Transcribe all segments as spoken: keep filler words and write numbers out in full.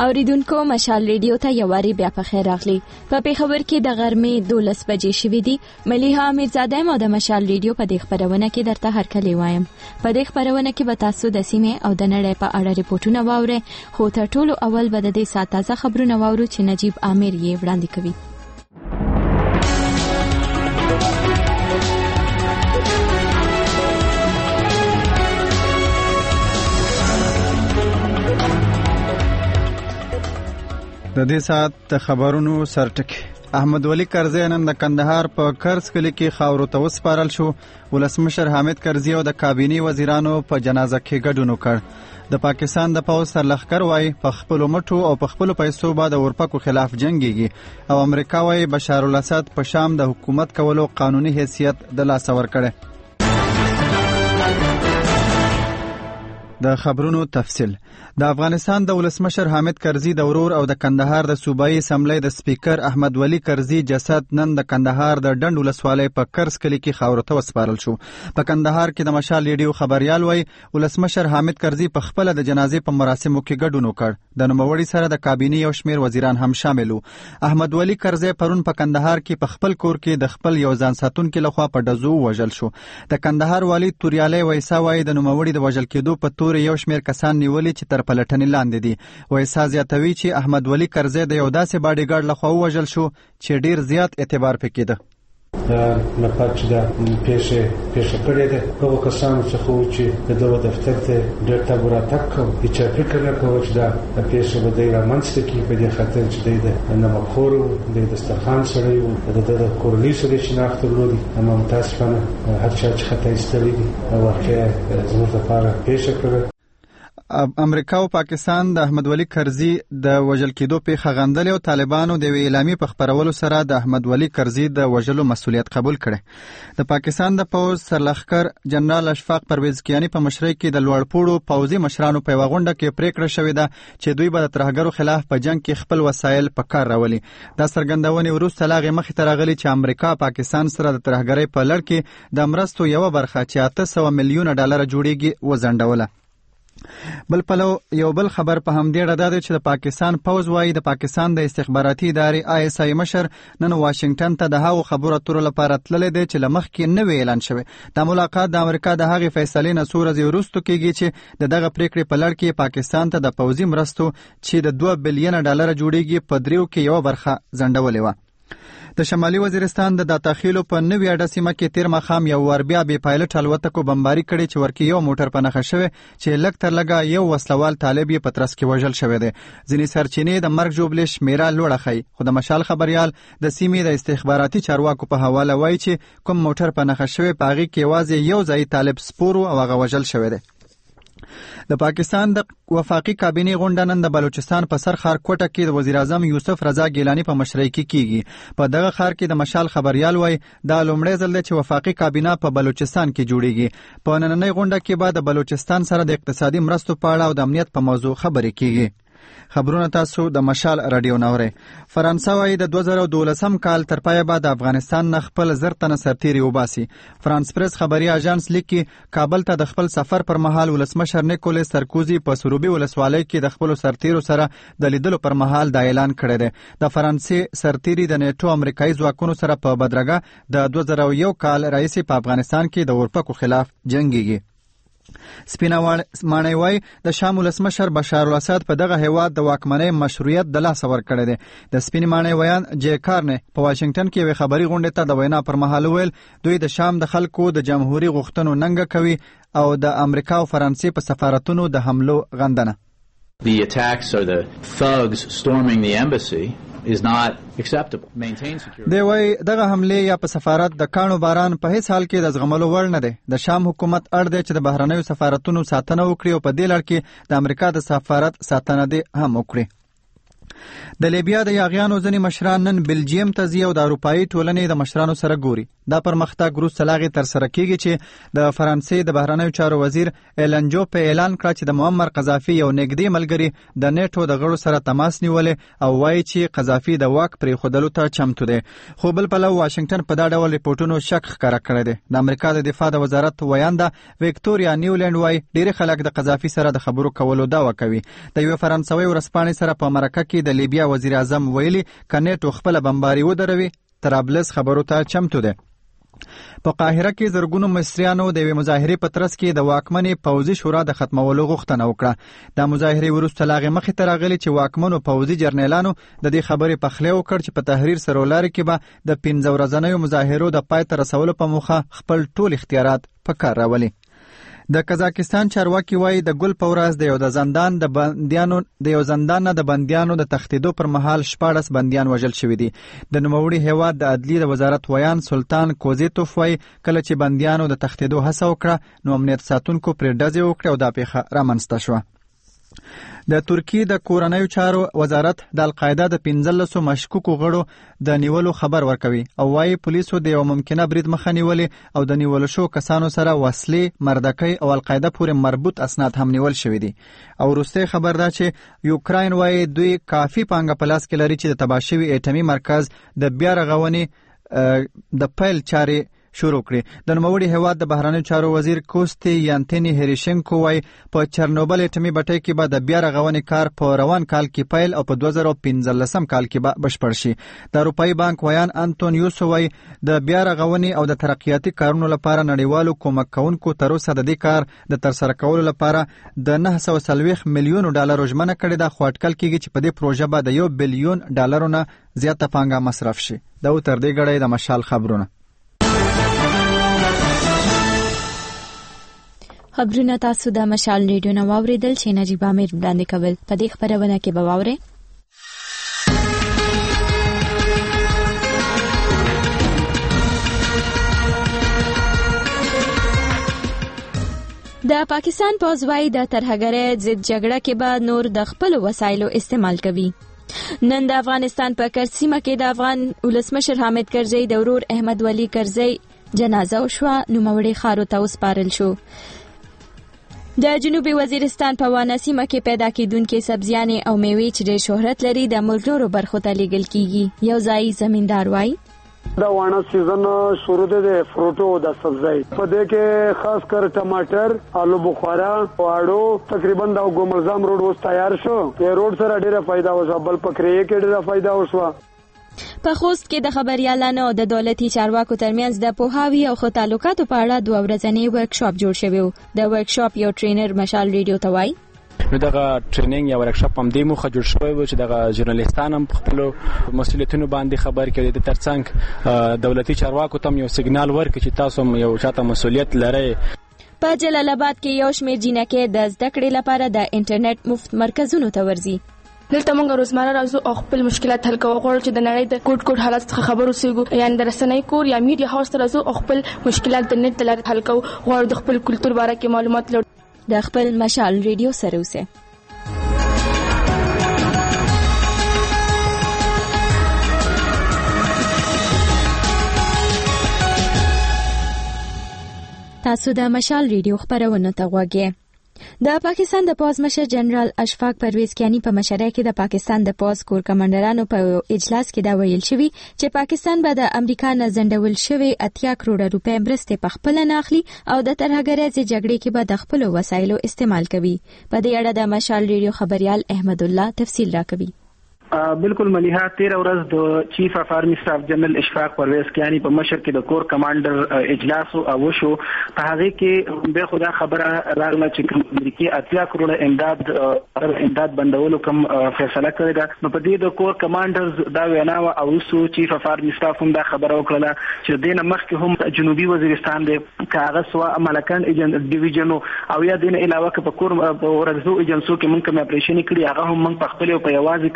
اوریدونکو مشال ریډیو ته یو واری بیا په خیر راغلی. په پیښور کې د غرمې دولس بجې شوې دي. ملیحه امیرزاده مو د مشال ریډیو په دې خبرونه کې درته هرکلی وایم. په دې خبرونه کې به تاسو د سیمې او د نړۍ په اړه ریپورتونه واورئ، خو تر ټولو اول به د دې ساعت تازه خبرونه واورو چې نجیب عامر یې وړاندې کوي. د دې ساعت د خبرونو سرټکی. احمد ولی کرزی نن د کندهار په کرز کلی کې خاورو ته وسپارل شو. ولسمشر حامد کرزی او د کابینې وزیرانو په جنازه کې ګډون وکړ. د پاکستان د پوځ سرلښکر وایي په خپلو مټو او په خپلو پیسو به د اورپکو خلاف جنګیږي او امریکا وایي بشار الاسد په شام د حکومت کولو قانوني حیثیت د لاسه ورکړی. د خبرونو تفصیل. د افغانستان د ولسمشر حامد کرزی د ورور او د کندهار د صوبایي اسمبلی د سپیکر احمد ولی کرزی جسد نن د کندهار د ډنډ ولسوالۍ په کرز کلی کې خاورو ته وسپارل شو. په کندهار کې د مشال ریډیو خبريال وایي ولسمشر حامد کرزی په خپل د جنازې په مراسمو کې ګډون وکړ. د نوموړي سره د کابینې یو شمیر وزیران هم شامل وو. احمد ولی کرزی پرون په کندهار کې په خپل کور کې د خپل یو ځان ساتونکو لخوا په ډزو وژل شو. د کندهار والی توریالی ویسا وایي د نوموړي د وژل کېدو په تور یو شمیر کسان نیولي چې تر پلټنې لاندې دي. ویسا زیاتوي چې احمد ولی کرزی د یو داسې باډي ګارډ لخوا وژل شو چې ډیر زیات اعتبار پکې ده. نه پات چې دا پیښه پیښه کړې ده هغه کسانو څخه چې د دغه دفتر ته ډېر تابور اتاک کوي چې فکر نه کوي چې دا پیښه به د رامنځته کې په دې خاطر چې د نمخور د دسترخوان سره یو د کورنۍ سره شناخت لري. اما متاسفانه هر چا چې خطا ایستلی دي او واقعا زموږ لپاره پیښه کړې. امریکا او پاکستان د احمد ولی کرزی د وژل کېدو پیښه غندلې او طالبانو د اعلامیې په خپرولو سره د احمد ولی کرزی د وژلو مسؤلیت قبول کړي. د پاکستان د پوځ سرلښکر جنرال اشفاق پرویز کیانی په مشرۍ کې د لوړپوړو پوځي مشرانو په یوه غونډه کې پریکړه شوې ده چې دوی به د ترهګرو خلاف په جنګ کې خپل وسایل په کار راولي. دا څرګندونې وروسته لا هغې مخې ته راغلي چې امریکا پاکستان سره د ترهګرۍ په لړ کې د مرستو یوه برخه چې اته سوه میلیونه ډالره جوړیږي وځنډوله. بل پلو یو بل خبر په همدې اړه ده چې د پاکستان پوځ وایي د پاکستان د استخباراتي ادارې آی اس آی مشر نن واشنگټن ته د هغو خبرو اترو لپاره تللی دی چې له مخکې نوی اعلان شوی. دا ملاقات د امریکا د هغې فیصلې نه څو ورځې وروسته کېږي چې د دغه پریکړې په لړ کې پاکستان ته د پوځي مرستو چې د دوه بلیونه ډالره جوړیږي په دریو کې یوه برخه ځنډولې وه. د شمالي وزیرستان د داتاخیلو په نوي اډه سیمه کې تیر ماښام یو ور بیا بې پایلټ الوتکو بمباري کړې چې ورکې یو موټر په نښه شوی چې لږ تر لږه یو وسلوال طالب یې په ترڅ کې وژل شوی دی. ځینې سرچینې د مرګ ژوبلې شمیره لوړه ښیي، خو د مشال خبریال د سیمې د استخباراتي چارواکو په حواله وایي چې کوم موټر په نښه شوی په هغې کې یوازې یو ځایي طالب سپور و او هغه وژل شوی دی. د پاکستان د وفاقي کابینې غونډه نن د بلوچستان په سر ښار کوټه کې د وزیر اعظم یوسف رضا ګیلاني په مشرۍ کې کیږي. په دغه ښار کې د مشال خبریال وایي دا لومړی ځل دی چې وفاقي کابینه په بلوچستان کې جوړیږي. په نننۍ غونډه کې به د بلوچستان سره د اقتصادي مرستو په اړه او د امنیت په موضوع خبرې کیږي. خبرونه تاسو د مشال رادیو نوري. فرانسه وايي د دوه زره دولسم کال تر پایه به د افغانستان نه خپل زر تنه سرتیري وباسي. فرانس پریس خبري اژانس لیکي کابل ته د خپل سفر پر مهال ولسمشر نیکولاس سرکوزي په سروبي ولسوالۍ کې د خپل سرتیرو سره د لیدلو پر مهال دا اعلان کړی دی. د فرانسې سرتیري د نیټو امریکایي ځواکونو سره په بدرګه د دوه زره یو کال راهیسې په افغانستان کې د اورپکو خلاف جنګیږي. سپینه ماڼۍ وایي د شام ولسمشر بشار الاسد په دغه هیواد د واکمنۍ مشروعیت د لاسه ورکړی دی. د سپینې ماڼۍ ویان جې کارنې په واشنګټن کې یوې خبري غونډې ته د وینا پر مهال وویل دوی د شام د خلکو د جمهوري غوښتنو ننګه کوي او د امریکا او فرانسې په سفارتونو د حملو غندنه. The attacks or the thugs storming the embassy is not acceptable. Maintain security. دی وای دغه حمله یا په سفارت د کانو باران په هیڅ حال کې د زغملو وړ نه دی. د شام حکومت اړ دی چې د بهرنیو سفارتونو ساتنه وکړي او په دې لړ کې د امریکا د سفارت ساتنه دی هم وکړي. د لیبیا د یاغیانو ځینې مشران نن بلجیم ته ځي او د اروپایي ټولنې د مشرانو سره ګوري. دا پرمختګ وروسته لا هغې ترسره کیږي چې د فرانسې د بهرنیو چارو وزیر ایلن جوپه اعلان کړه چې د معمر قذافي یو نږدې ملګري د نیټو د غړو سره تماس نیولې او وایي چې قذافي د واک پرېښودلو ته چمتو دی. خو بل پلو واشنګټن په دا ډول ریپورټونو شک ښکاره کړی دی. د امریکا د دفاع د وزارت ویانده ویکټوریا نیولینډ وایي ډېری خلک د قذافي سره د خبرو کولو دعوه کوي. د یوې فرانسوي ورځپاڼې سره په مرکه کې د لیبیا وزیر اعظم ویلي که نیټو خپله بمباري ودروي طرابلس خبرو ته چمتو دی. په قاهره کې زرګونو مصریانو د یوې مظاهرې په ترڅ کې د واکمنې پوځي شورا د ختمولو غوښتنه وکړه. دا مظاهرې وروسته لا هغې مخې ته راغلي چې واکمنو پوځي جرنیلانو د دې خبرې پخلی وکړ چې په تحریر سرولاري کې به د پنځه ورځنیو مظاهرو د پای ته رسولو په موخه خپل ټول اختیارات په کار راولي. د قزاقستان چارواکي وایي د ګل په ورځ د یو د زندان د بندیانو د یو زندان نه د بندیانو د تښتېدو پر مهال شپاړس بندیان وژل شوي دي. د نوموړي هیواد د عدلیې د وزارت ویان سلطان کوزیتوف وایي کله چې بندیانو د تښتېدو هڅه وکړه نو امنیت ساتونکو پرې ډزې وکړې او دا پیښه رامنځته شوه. د ترکیې د کورنیو چارو وزارت د القاعده د پنځلسو مشکوکو غړو د نیولو خبر ورکوي او وايي پولیسو د یو ممکنه برید مخه نیولې او د نیول شو کسانو سره وسلې، مردکۍ او القاعده پورې مربوط اسناد هم نیول شوي دي. او وروستی خبر دا چې یوکراین وايي دوی کافي پانګه په لاس کې لري چې د تباه شوي اټومي مرکز د بیا رغونې د پیل چارې شروع کړي. د نوموړي هیواد د بهرنیو چارو وزیر کوستی یانتنی هریشنکو وایي په چرنوبل اټومي بټۍ کې به د بیا رغونې کار په روان کال کې پیل او په دوه زره پنځلسم کال کې به بشپړ شي. د اروپایي بانک ویان انتونیوس وایي د بیا رغونې او د ترقیاتي کارونو لپاره نړیوالو کومک کوونکو تر اوسه د دې کار د ترسره کولو لپاره د نهه سوه څلوېښت میلیونو ډالرو ژمنه کړې ده، خو اټکل کېږي چې په دې پروژه به د یو بلیون ډالرو نه زیاته پانګه مصرف شي. دا و تر دې ګړی د مشال خبرونه. خبرونه تاسو د مشال ریډیو نه واوریدل چې نجیب امیر وړاندې کول. په دې خبرونه کې به واورئ د پاکستان پوځ وايي د ترهګرۍ ضد جګړه کې به نور د خپلو وسایلو استعمال کوي. نن د افغانستان په کرسیمه کې د افغان ولسمشر حامد کرزي د ورور احمد ولي کرزي جنازه وشوه. نوموړي ښارو ته وسپارل شو. د جنوبي وزیرستان په وانه سیمه کې پیدا کېدونکې سبزیانې او میوې چې ډېر شهرت لري د ملک نورو برخو ته لیږل کېږي. یو ځایي زمیندار وایي دا وانه سیزن شروع دی د فروټو د سبزی په دې کې خاص کر ټماټر، آلو بخارا، واړو تقریبا دا ګومرزام روډ اوس تیار شو. په روډ سره ډېره فائدہ وشو، بل پکرې کې ډېره فائدہ وشو. په خوست کې د خبريالانو د دولتي چارواکو ترمنځ د پوهاوي او ښه تعلقاتو په اړه دوه ورځنی ورکشاپ جوړ شوی و. د ورکشاپ یو ټرینر مشال ریډیو ته وایي نو دغه ټریننګ یا ورکشاپ هم د موخه جوړ شوی و چې دغه ژورنالیستان هم خپل مسؤلیتونو باندې خبر کړي. د ترڅنګ دولتي چارواکو ته یو سیګنال ورکړي چې تاسو هم یو چاته مسؤلیت لرئ. په جلال آباد کې یو شمېر جینکې د زده کړې لپاره د انټرنیټ مفت مرکزونو ته ورځي. دلته موږ روزمره راځو او خپل مشکلات حل کوو. غواړو چې د نړۍ د کوټ کوټ حالات څخه خبر اوسېږو، یعنې د رسنۍ کور یا میډیا هاوس ته راځو او خپل مشکلات د نت له لارې حل کوو. غواړو د خپل کلتور باره کې معلومات لرو. د خپل مشال ریډیو سره اوسئ. تاسو د مشال ریډیو خبرونه ته غوږی. د پاکستان د پوځ مشر جنرال اشفاق پرویز کیانی په مشرۍ کې د پاکستان د پوځ کور کمانډرانو په اجلاس کې دا ویل شوی چې پاکستان به د امریکا نه ځنډول شوی اتیا کروڑه روپۍ مرستې په خپل نه اخلي او د ترهګرۍ ضد جګړې کې به د خپل وسایلو استعمال کوي. په دې اړه د مشال ریډیو خبريال احمد الله تفصیل راکوي. بالکل ملیحه تیر ورځ د چیف اف آرمی سټاف جنرال اشفاق پرویز کیانی په مشر کې د کور کمانډر اجلاس او وشو. په هغه کې به خدا خبره راغله چې امریکای اتیا کروڑه امداد امداد بندولو کوم فیصله کړې ده. نو په دې د کور کمانډرز دا وینا او اوسو چیف اف آرمی سټاف هم دا خبره وکړه چې دینه مخکې هم جنوبي وزیرستان د کاغذ سوا ملکان ډیویژن او یا دینه علاوه په کور ورغزو ایجنسو کې مونږ کوم اپریشن کړی هغه هم مونږ په خپل په یوازې کړی دي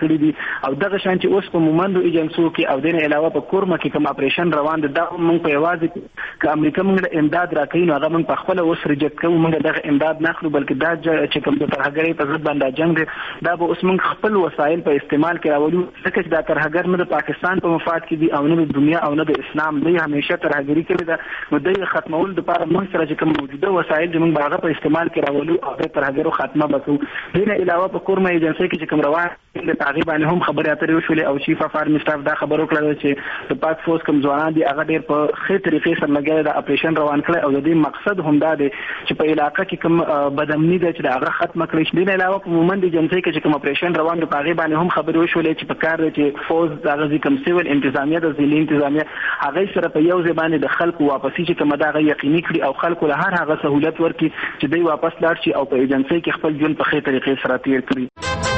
او دغه شان چې اوس په مومندو ایجنسو کې او دغه علاوه په کورما کې کوم اپریشن روان دي دا موږ په یوازې ک امریکا موږ امداد راکړي نو هغه موږ په خپل اوس ریجکټ کوو موږ دغه امداد نه اخلو بلکې دا چې کوم د ترهګرۍ په ضد باندې جنگ دا به اوس موږ خپل وسایل په استعمال کې راولو ځکه چې دا ترهګر نه د پاکستان په مفاد کې دي او نه د دنیا او نه د اسلام دی همیشه ترهګری کوي دا نو د ختمول لپاره موږ سره چې کوم موجوده وسایل چې موږ هغه په استعمال کې راولو او د ترهګرو خاتمه وکړو دغه علاوه په کورما ایجنسی کې چې کوم روان د تعقیبان هم خبرې اترې وشولې او چیف اف آرمی سټاف دا خبرو کړل چې د پاک فورس کوم ځوانان دي هغه ډېر په ښه طریقې سره لګیا د اپریشن روان کړي او د دې مقصد هم دا دی چې په علاقې کې کوم بدامني ده چې هغه ختمه کړي شي. د علاوه په مومند ایجنسی کې چې کوم اپریشن روان دی په هغه باندې هم خبرې وشولې چې په کار دی چې فوز دغه کوم سیول انتظامیه د ځینې انتظامیه هغه سره په یو ځای باندې د خلکو واپسی چې کوم دا یقیني کړي او خلکو له هر هغه سہولت ورکړي چې دوی واپس لاړ شي او په ایجنسی کې خپل ژوند په ښه طریقې سره تیر کړي.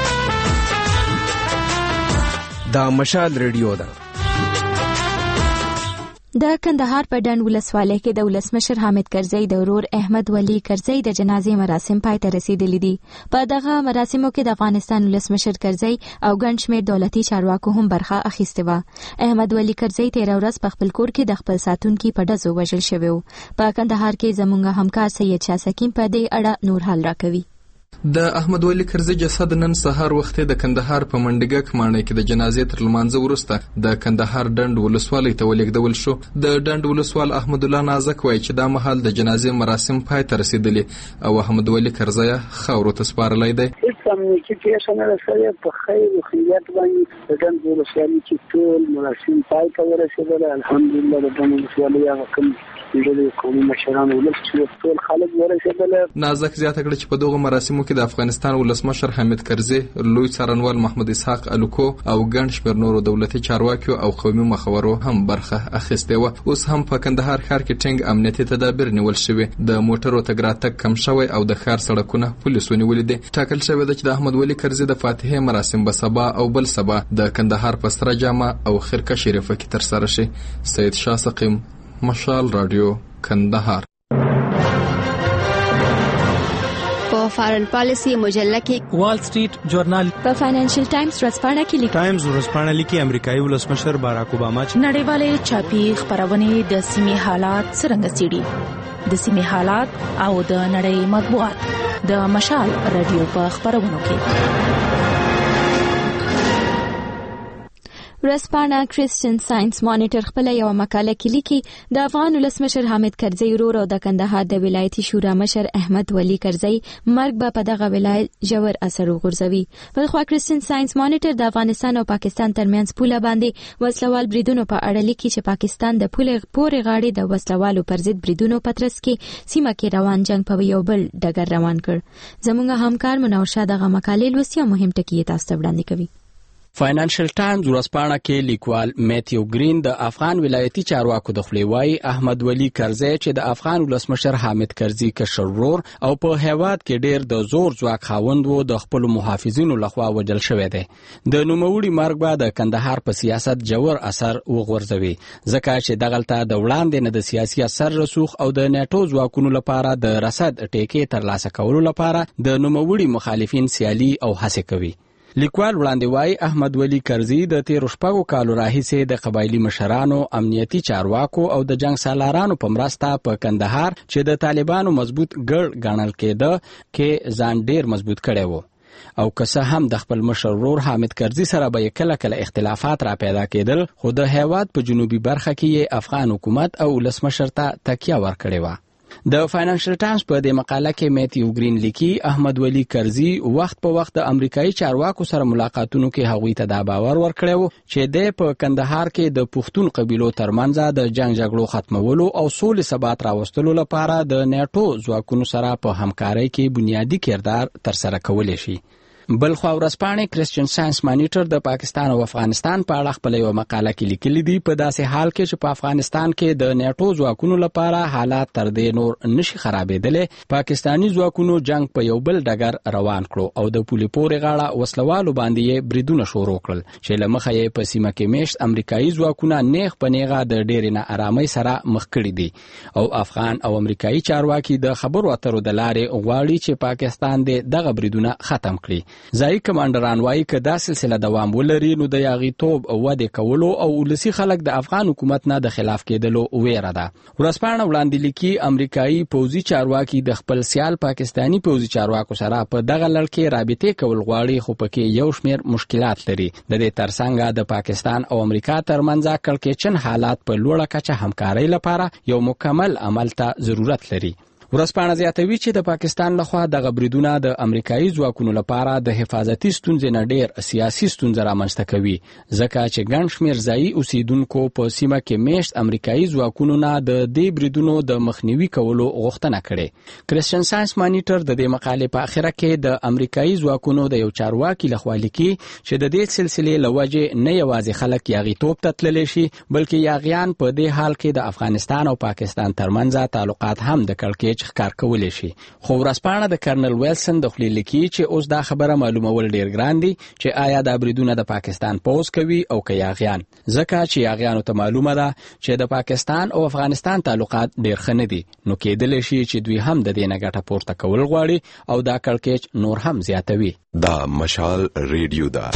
دا مشال ریډیو ده. د کندهار په ډنډ ولسوالۍ کې د ولسمشر حامد کرزي د ورور احمد ولي کرزي د جنازې مراسم پای ته رسیدلي دي. په دغه مراسمو کې د افغانستان ولسمشر کرزي او ګڼ شمېر دولتي چارواکو هم برخه اخیستې وه. احمد ولي کرزي تېره ورځ په خپل کور کې د خپل ساتونکي په ډزو وژل شوی و. په کندهار کې زموږ همکار سید شاه سکیم په دې اړه نور حال راکوي. د احمد ولي کرزي جسد نن سهار وخت د کندهار په منډګک ماڼۍ کې د جنازې تر لمانځه وروسته د کندهار ډنډ ولسوالۍ ته ولېږدول شو. د ډنډ ولسوال احمد الله نازک وایي چې دا مهال د جنازې مراسم پای ته رسیدلي او احمد ولي کرزي خاورو ته سپارلی دی. هیڅ امنیتي پیښه نه رسېدلې په خیر او خیریت باندې د ډنډ ولسوالۍ کې ټول مراسم پای ته ورسېدل. الحمدلله د ډنډ ولسوالۍ هغه کوم د قومي مشرانو ولس چې ټول خلک ورسېدل. نازک زیاته کړه چې په دغه مراسمو کې د افغانستان ولسمشر حامد کرزي، لوی څارنوال محمد اسحاق الوکو او ګڼ شمېر نورو دولتي چارواکیو او قومي مخورو هم برخه اخیستې وه. اوس هم په کندهار ښار کې ټینګ امنیتي تدابیر نیول شوي. د موټرو تګ راتګ کم شوی او د ښار سړکونه پولیسو نیولي دي. ټاکل شوی ده چې د احمد ولي کرزي د فاتحې مراسم به سبا او بل سبا د کندهار په سره جامه او خرقه شریفه کې ترسره شي. سید شاه سقیم، مشال رادیو، کندهار. په فارن پالیسی مجله کې وال سټریټ جورنال، په فاینانشل ټایمز ورځپاڼه کې لیکي ټایمز ورځپاڼه لیکي امریکایي ولسمشر باراک اوباما چې نړیوالې چاپی خبرونه د سیمې حالات څرنګه څېړي، د سیمې حالات او د نړۍ مطبوعات د مشال رادیو په خبرونو کې. ورځپاڼه کریسچن ساينس مانیټر خپل یو مقاله کې لیکي د افغان ولسمشر حامد کرزي ورور او د کندهار د ولایتي شورا مشر احمد ولي کرزي مرګ به په دغه ولایت ژور اثر وغورځوي. بلخوا کریسچن ساينس مانیټر د افغانستان او پاکستان ترمنځ پوله باندې وسلوال بریدونو په اړه لیکي چې پاکستان د پولې پورې غاړې د وسلوالو پر ضد بریدونو په ترڅ کې سیمه کې روان جنگ په یو بل ډګر روان کړ. زموږ همکار منور شاه دغه مقالې لوستي او مهم ټکي تاسو ته وړاندې کوي. فاینانشل ټایمز ورځپاڼه کې لیکوال میتیو گرین د افغان ولایتي چارواکو د خولې وایي احمد ولي کرزي چې د افغان ولسمشر حامد کرزي کشر ورور او په هیواد کې ډېر د زور ځواک خاوند و د خپل محافظینو لخوا وژل شوی دی. د نوموړي مرګ به د کندهار په سیاست جوړ اثر وغورځوي ځکه چې دغلته د وړاندې نه د سیاسي اثر رسوخ او د نیټو ځواکونو لپاره د رصد ټیکې ترلاسه کولو لپاره د نوموړي مخالفین سیالي او هڅې کوي. لیکوال وړاندې وایي احمد ولي کرزي د تیرو شپږو کالو راهیسې د قبایلي مشرانو، امنیتي چارواکو او د جنگ سالارانو په مرسته په کندهار چې د طالبانو مضبوط ګړ ګڼل کېده کې ځان ډیر مضبوط کړی و. او که څه هم د خپل مشر ورور حامد کرزي سره به کله کله اختلافات را پیدا کېدل، خو د هیواد په جنوبي برخه کې افغان حکومت او ولسمشر ته تکیه ورکړې وه. د فاینانشل ټایمز په دې مقاله کې میتیو گرین لیکي احمد ولي کرزي وخت په وخت د امریکایي چارواکو سره ملاقاتونو کې هغوی ته دا باور ورکړی و چې د په کندهار کې د پښتون قبیلو ترمنځ د جنگ جګړو ختمولو او سولې ثبات راوستلو لپاره د نیټو ځواکونو سره په همکارۍ کې بنیادی کردار ترسره کولی شي. بلخوا ورځپاڼې کریسچن ساينس مانیټر د پاکستان او افغانستان په اړه خپل یو مقاله کې لیکلي دي په داسې حال کې چې په افغانستان کې د نیټو ځواکونو لپاره حالات تر دې نور نشي خرابېدلی، پاکستاني ځواکونو جنگ په یو بل ډګر روان کړو او د پولې پورې غاړه وسلوالو باندې یې بریدونه شروع کړل چې له مخه یې په سیمه کې میشت امریکایي ځواکونه نیغ په نیغه د ډېرې ناارامۍ سره مخ کړي دي او افغان او امریکایي چارواکي د خبرو اترو د لارې غواړي چې پاکستان دې دغه بریدونه ختم کړي. ځایي کمانډران وایي که دا سلسله دوام ولري نو د یاغیتوب وده کولو او ولسی خلک د افغان حکومت نه د خلاف کېدلو ویره ده. ورځپاڼه وړاندې لیکي امریکایي پوځي چارواکي د خپل سیال پاکستانی پوځي چارواکو سره په دغه لړ کې رابطې کول غواړي، خو پکې یو شمېر مشکلات لري. د دې ترڅنګ د پاکستان او امریکا ترمنځ کړکېچن حالات په لوړه کچه همکارۍ لپاره یو مکمل عمل ته ضرورت لري. ورځپاڼه زیاتوي چې د پاکستان لخوا دغه بریدونه د امریکایي ځواکونو لپاره د حفاظتي ستونزې نه ډېر سیاسي ستونزه رامنځته کوي، ځکه چې ګڼ شمېر ځایي اوسیدونکو په سیمه کې میشت امریکایي ځواکونو نه د دې بریدونو د مخنیوي کولو غوښتنه کړې. کرسچن ساينس مانیټر د دې مقالې په اخره کې د امریکایي ځواکونو د یو چارواکي لخوا لیکي چې د دې سلسلې له وجې نه یوازې خلک یاغیتوب ته تللی شي، بلکې یاغیان په دې حال کې د افغانستان او پاکستان ترمنځ تعلقات هم د کړکېچ ښکار کولی شي. خو ورځپاڼه د کرنل ویلسن د خولې لیکي چې اوس دا خبره معلومول ډیر ګران دي چې آیا دا بریدونه د پاکستان پوځ کوي او که یاغیان، ځکه چې یاغیانو ته معلومه ده چې د پاکستان او افغانستان تعلقات ډیر ښه نه دي، نو کېدلی شي چې دوی هم د دې نه ګټه پورته کول غواړي او دا کړکېچ نور هم زیاتوي. دا مشال ریډیو ده.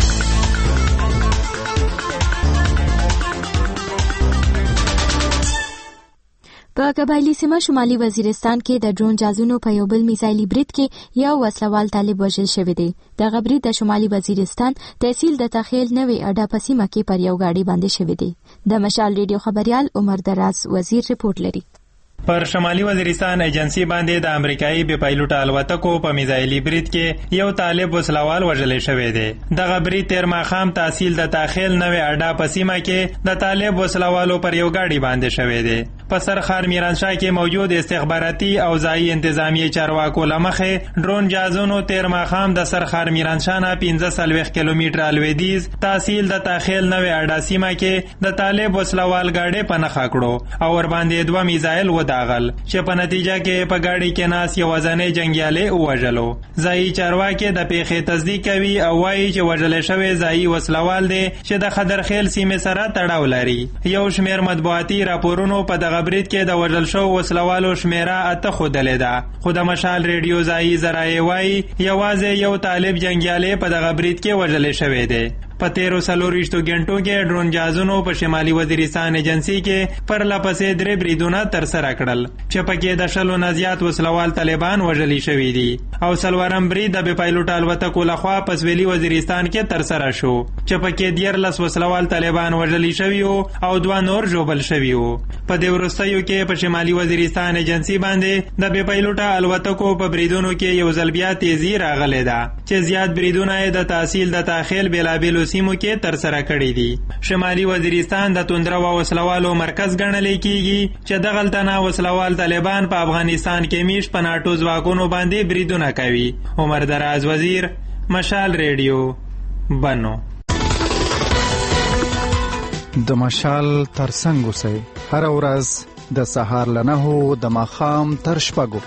په قبایلی سیمه شمالي وزیرستان کې د ډرون جازونو په یو بل میزایلي برید کې یو وسلوال طالب وژل شوی دی. دغه برید د شمالي وزیرستان تحصیل د تخیل نوې اډه په سیمه کې پر یو ګاډي باندې شوی دی. د مشال ریډیو خبريال عمر دراز وزیر رپورټ لري. پر شمالي وزیرستان ایجنسی باندې د امریکایي بې پایلوټه الوتکو په میزایلي برید کې یو طالب وسلوال وژل شوی دی. دغه برید تیر ماښام تحصیل د تخیل نوې اډه په سیمه کې د طالب وسلوالو پر یو ګاډي باندې شوی دی. په سرخار میرانشاه کې موجود استخباراتي او ځایي انتظامی چارواکو لمخې ډرون جازونو تیر ماښام د سرخار میرانشاه نه پنځه څلوېښت کیلومتره لویدیځ تحصیل د تخیل نوې اډه سیمه کې د طالب وسلوال ګاډي په نښه کړو او ور باندې دوه میزایل وداغل چې په نتیجه کې په ګاډي کې ناست یو ځانې جنګیالي ووژلو. ځایي چارواکي د پیښې تصدیق کوي او وایي چې وژل شوی ځایي وسلوال دی چې د خدرخیل سیمې سره تړاو لري. یو شمېر مطبوعاتي راپورونو په دغه برید کې د وژل شوو وسلوالو شمیره اته ښودلې ده، خو د مشال ریډیو ځایي ذرایع وایي یوازې یو طالب جنګیالی په دغه برید کې وژلی شوی دی. په تیرو څلورویشتو غنټو کې ډرون جازونو په شمالي وزیرستان ایجنسی کې پرله پسې درې بریدونه ترسره کړل چې پکې د شلو نه زیات وسلوال طالبان وژلي شوي دي او څلورم برید د بې پایلوټه الوتکو لخوا په سویلي وزیرستان کې ترسره شو چې پکې دیارلس وسلوال طالبان وژلي شوي او دوه نور ژوبل شوي وو. په دې وروستیو کې په شمالي وزیرستان ایجنسی باندې د بې پایلوټه الوتکو په بریدونو کې یو ځل بیا تیزی راغلی ده چې زیات بریدونه یې د تحصیل د تاخیل بېلابېلو سیمو کې ترسره کړي دي. شمالي وزیرستان د توندرو وسلوالو مرکز ګڼل کیږي چې دغلته نه وسلوال طالبان په افغانستان کې میش په ناټو ځواکونو باندې بریدونه کوي. عمر دراز وزیر، مشال ریډیو، بنو. د مشال ترڅنګ اوسئ هر ورځ د سهار له نهو د ماښام تر شپږو.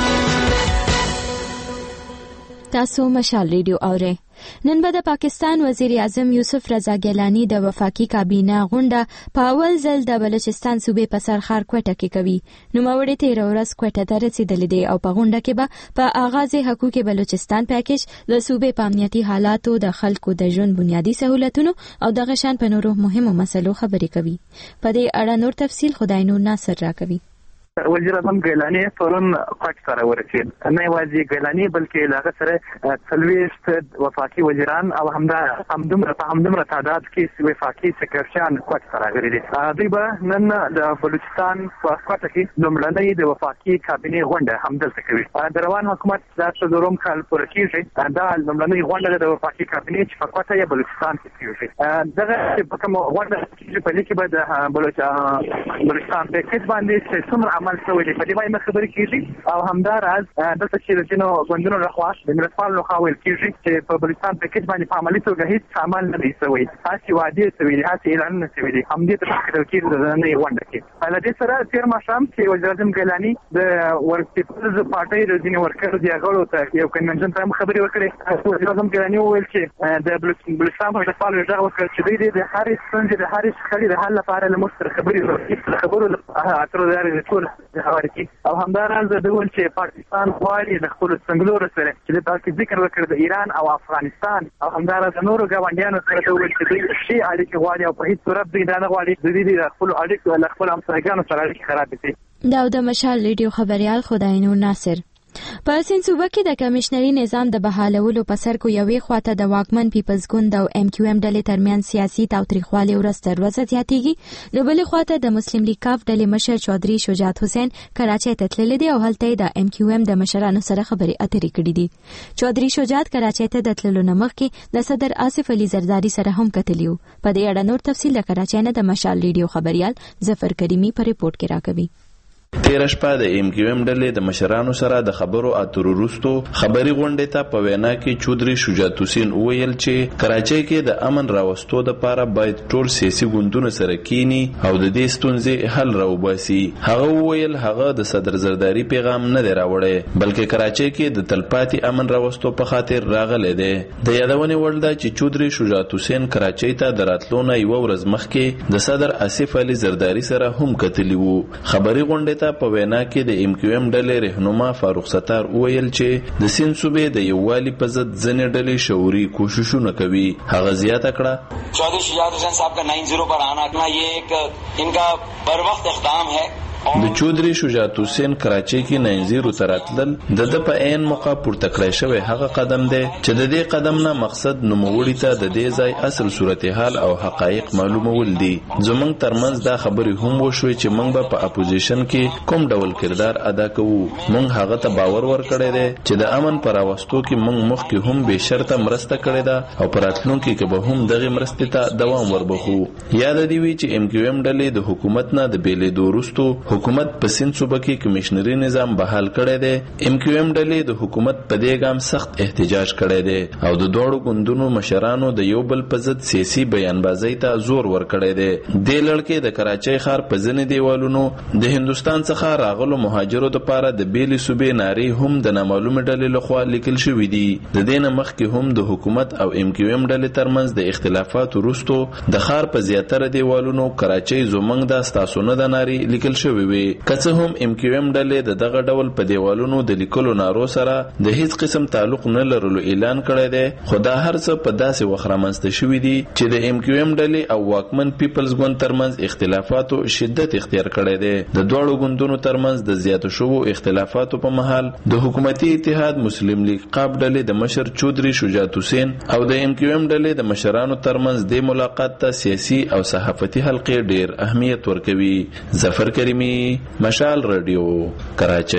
تاسو مشال ریډیو اورئ. نن به د پاکستان وزیر اعظم یوسف رضا ګیلانی د وفاقي کابینه غونډه په اول ځل د بلوچستان صوبې په سرخار کوټه کې کوي. نوموړی تیره ورځ کوټه ته رسېدلی دی او په غونډه کې به په آغاز حقوق بلوچستان پیکیج د صوبې په امنیتي حالاتو، د خلکو د ژوند بنیادي سهولتونو او دغه شان په نورو مهمو مسلو خبرې کوي. په دې اړه نور تفصیل خدای نور ناصر راکوي. وزیر اعظم ګیلانی پرون کوټ سره ورسېد. نه یوازې ګیلانی بلکې له هغه سره څلوېښت وفاقي وزیران او همدا همدومره په همدومره تعداد کې وفاقي سکرټریان کوټ ته راغلي دي. دوی به نن د بلوچستان په کوټه کې لومړنۍ د وفاقي کابینې غونډه همدلته کوي. د روان حکومت دا څلورم کال پوره کېږي. دا لومړنۍ غونډه د وفاقي کابینې چې په کوټه یا بلوچستان کې کېږي. دغه په کومه غونډه چې په لیکي به د بلوچستان پیکیج باندې چې څومره عمل شوی دی په دې باندې خبرې کېږي او همداراز دلته چې د ځینو ګوندونو لخوا د ملتپالو لخوا ویل کېږي چې په بلوچستان پیکیج باندې په عملي توګه هېڅ عمل نه دی شوی، هسې وعدې شوي دي، هسې اعلانونه شوي دي. همدې ته تحقیق کېږي د نننۍ غونډه کې. له دې سره تېر ماښام چې وزیر اعظم ګیلاني د پیپلز پارټۍ د ځینې ورکرو دې غړو ته یو کنونشن ته هم خبرې وکړې. وزیر اعظم ګیلاني وویل چې د بلوچستان په ملتپالو یې غږ وکړ چې دوی د هرې ستونزې د هرې شخړې د حل لپاره له موږ سره خبرې وکړي. د خبرو اترو له لارې د ټول ورکړي. او همداراز د ول چې پاکستان غواړي د خپل څنګهلور سره چې د تاکي ذکر وکړ د ایران او افغانستان او همداراز نورو ګاونډیانو سره د ول چې دوی شي اړیکې غواړي او په هیڅ صورت دوی دا نه غواړي د دې د خپل اړیکو له خپل همسایګانو سره اړیکې خراب کړي. دا د مشال ریډیو خبريال خدای نور ناصر. په سند صوبه کې د کمشنري نظام د بحالولو په سر کو یوې خواته د واکمن پیپلز ګوند او ام کیو ام ډلې ترمنځ سیاسي تاوتریخوالی ورځ تر ورځې زیاتېږي، نو بلې خواته د مسلم لیگ کاف ډلې مشر چودري شجاعت حسین کراچۍ ته تللی دی او هلته د ام کیو ام د مشرانو سره خبرې اترې کړې دي. چودري شجاعت کراچۍ ته د تللو نه مخکې د صدر آصف علي زرداری سره هم کتلی و. په دې اړه نور تفصیل د کراچۍ نه د مشال ریډیو خبريال ظفر کریمي په ریپورت کې راکوي. تیر شپه د ایم کیو ایم ډلې د مشرانو سره د خبرو اترو وروسته خبري غونډې ته په وینا کې چودري شجاعت حسین وویل چې کراچۍ کې د امن راوستو لپاره باید ټول سیاسي ګوندونه سره کینی او د دې ستونزې حل راوباسي. هغه وویل هغه د صدر زرداری پیغام نه دی راوړی بلکې کراچۍ کې د تلپاتې امن راوستو په خاطر راغلی دی. د یادونې وړ ده چې چودري شجاعت حسین کراچۍ ته د راتلو نه یوه ورځ مخکې د صدر آصف علي زرداری سره هم کتلی وو. خبري غونډې په وینا کې د ایم کیو ایم ډلې رهنما فاروق ستار وویل چې د سند صوبې د یووالي په ضد ځینې ډلې شعوري کوششونه کوي. هغه زیاته کړه چودھری شجاعت حسین صاحب کا نائن زیرو پر آنا یہ ایک ان کا بر وقت اقدام ہے. د چودري شجاعت حسین کراچۍ کې نائن زیرو تراتلل د د په عین موقع پورته کړی شوی هغه قدم دی چې د دې قدم نه مقصد نوموړي ته د دې ځای اصل صورتحال او حقایق معلومول دي. زمونږ ترمنځ دا خبرې هم وشوي چې موږ به په اپوزیشن کې کوم ډول کردار ادا کوو. موږ هغه ته باور ورکړی دی چې د امن پر راوستو کې موږ مخکې هم به شرطه مرسته کړې ده او پر راتلونکي کې به هم دغه مرستې ته دوام وربخو. یاد دی وی چې ام کیو ام ډلې د حکومت نه د بیلېدو وروسته حکومت په سند صوبه کې کمشنري نظام بحال کړی دی. ام کیو ام ډلې د حکومت په دې ګام سخت احتجاج کړی دی او د دوړو ګوندونو مشرانو د یو بل په ضد سیاسي بیانبازۍ ته زور ورکړی دی. دې لړکې د کراچۍ ښار په ځینې دیوالونو د هندوستان څخه راغلو مهاجرو لپاره د بیلې صوبې نارې هم د نامعلومې ډلې لخوا لیکل شوي دي. د دې نه مخکې هم د حکومت او ام کیو ام ډلې ترمنځ د اختلافاتو وروسته د ښار په زیاتره دیوالونو کراچۍ زموږ دا ستاسو نه د نارې لیکل شوي وي. که څه هم ام کیو ام ډلې د دغه ډول په دیوالونو د لیکلو نارو سره د هیڅ قسم تعلق نه لرلو اعلان کړی دی، خو دا هر څه په داسې وخت رامنځته شوي دي چې د ام کیو ام ډلې او واکمن پیپلز ګوند ترمنځ اختلافاتو شدت اختیار کړی دی. د دواړو ګوندونو ترمنځ د زیاتو شوو اختلافاتو په مهال د حکومتي اتحاد مسلم لیگ قاف ډلې د مشر چودري شجاعت حسین او د ام کیو ام ډلې د مشرانو ترمنځ د ملاقات ته سیاسي او صحافتي حلقې ډیر اهمیت ورکوي. ظفر کریمي، مشال رادیو، کراچۍ.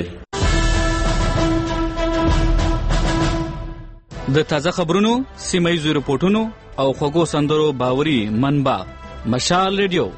د تازه خبرونو، سیمایي رپورټونو او خوږو سندرو باوري منبع مشال رادیو.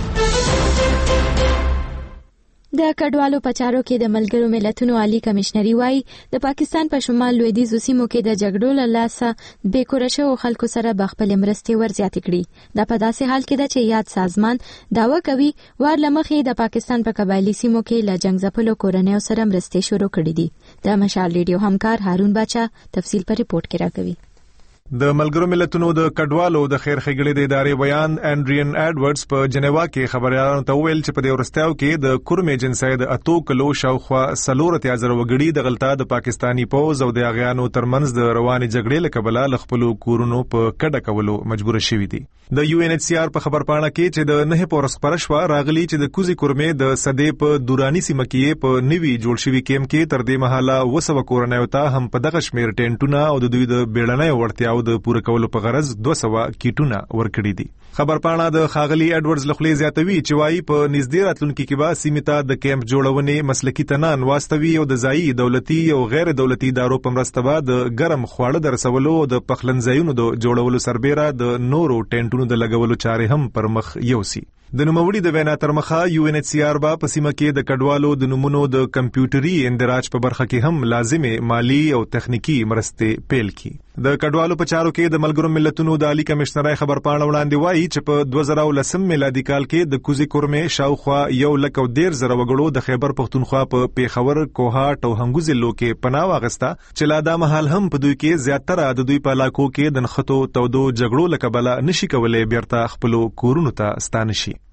د کډوالو په چارو کې د ملګرو ملتونو عالی کمشنري وايي د پاکستان په شمال لویدیځو سیمو کې د جګړو له لاسه بې کوره شوو خلکو سره به خپلې مرستې ورزیاتې کړي. دا په داسې حال کې ده چې یاد سازمان دعوه کوي وار له مخې د پاکستان په قبایلي سیمو کې له جنګ ځپلو کورنیو سره مرستې شروع کړي دي. د مشال ریډیو همکار هارون باچا تفصیل په ریپورت کې راکوي. د ملګرو ملتونو د کډوالو د خیر ښېګړې د ادارې بیان انډریان ایډورډز په جنیوا کې خبريالانو ته وویل چې په دې وروستیو کې د کورم ایجنسۍ د اتو کلو شاوخوا څلور اتیا زره وګړي د غلطه د پاکستانی پوځ او د هغیانو ترمنځ د روانې جګړې له کبله له خپلو کورونو په کډه کولو مجبور شوي دي. د یو ان ایچ سی آر په خبرپاڼه کې چې د نه پورس خبره شوه راغلي چې د کوزي کورمې د صدې په دوراني سیمه کې په نوي جوړ شوي کیمپ کې تر دې مهاله وسوه کورنیو ته هم په دغه شمیر ټینټونه او د دوی د بیړنۍ وړتیاو د پوره کولو په غرض دوه سوه کیټونه ورکړي دي. خبرپاڼه د خاغلی ایډورډز لخوا زیاتوي چې وايي په نږدې راتلونکي کې به سیمې ته د کیمپ جوړونې مسلکي تنان واستوي او د ځایي دولتي او غیر دولتي ادارو په مرسته به د ګرم خواړه درسولو او د پخلنځایونو د جوړولو سربیره د نورو ټینټونو د لګولو چارې هم پر مخ یوسي. د نوموړي د وینا تر مخه یو ان ایچ سی آر با په سیمه کې د کډوالو د نمونو د کمپیوټري اندراج په برخه کې هم لازمه مالی او تخنیکی مرستې پیل کړي. د کډوالو په چارو کې د ملګرو ملتونو د عالی کمشنرۍ خبرپاڼه وړاندې وایي چې په دوه زره او لسم میلادي کال کې د کوزي کورمې شاوخوا یو لک او ډیر زره وګړو د خیبر پښتونخوا په پیښور، کوهاټ او هنګو ضلعو کې پناه واغسته چې لا دا مهال هم په دوی کې زیاتره د دوی په علاقو کې د نښتو تودو جګړو له کبله نشي کولای بیرته خپلو کورونو ته ستانه شي.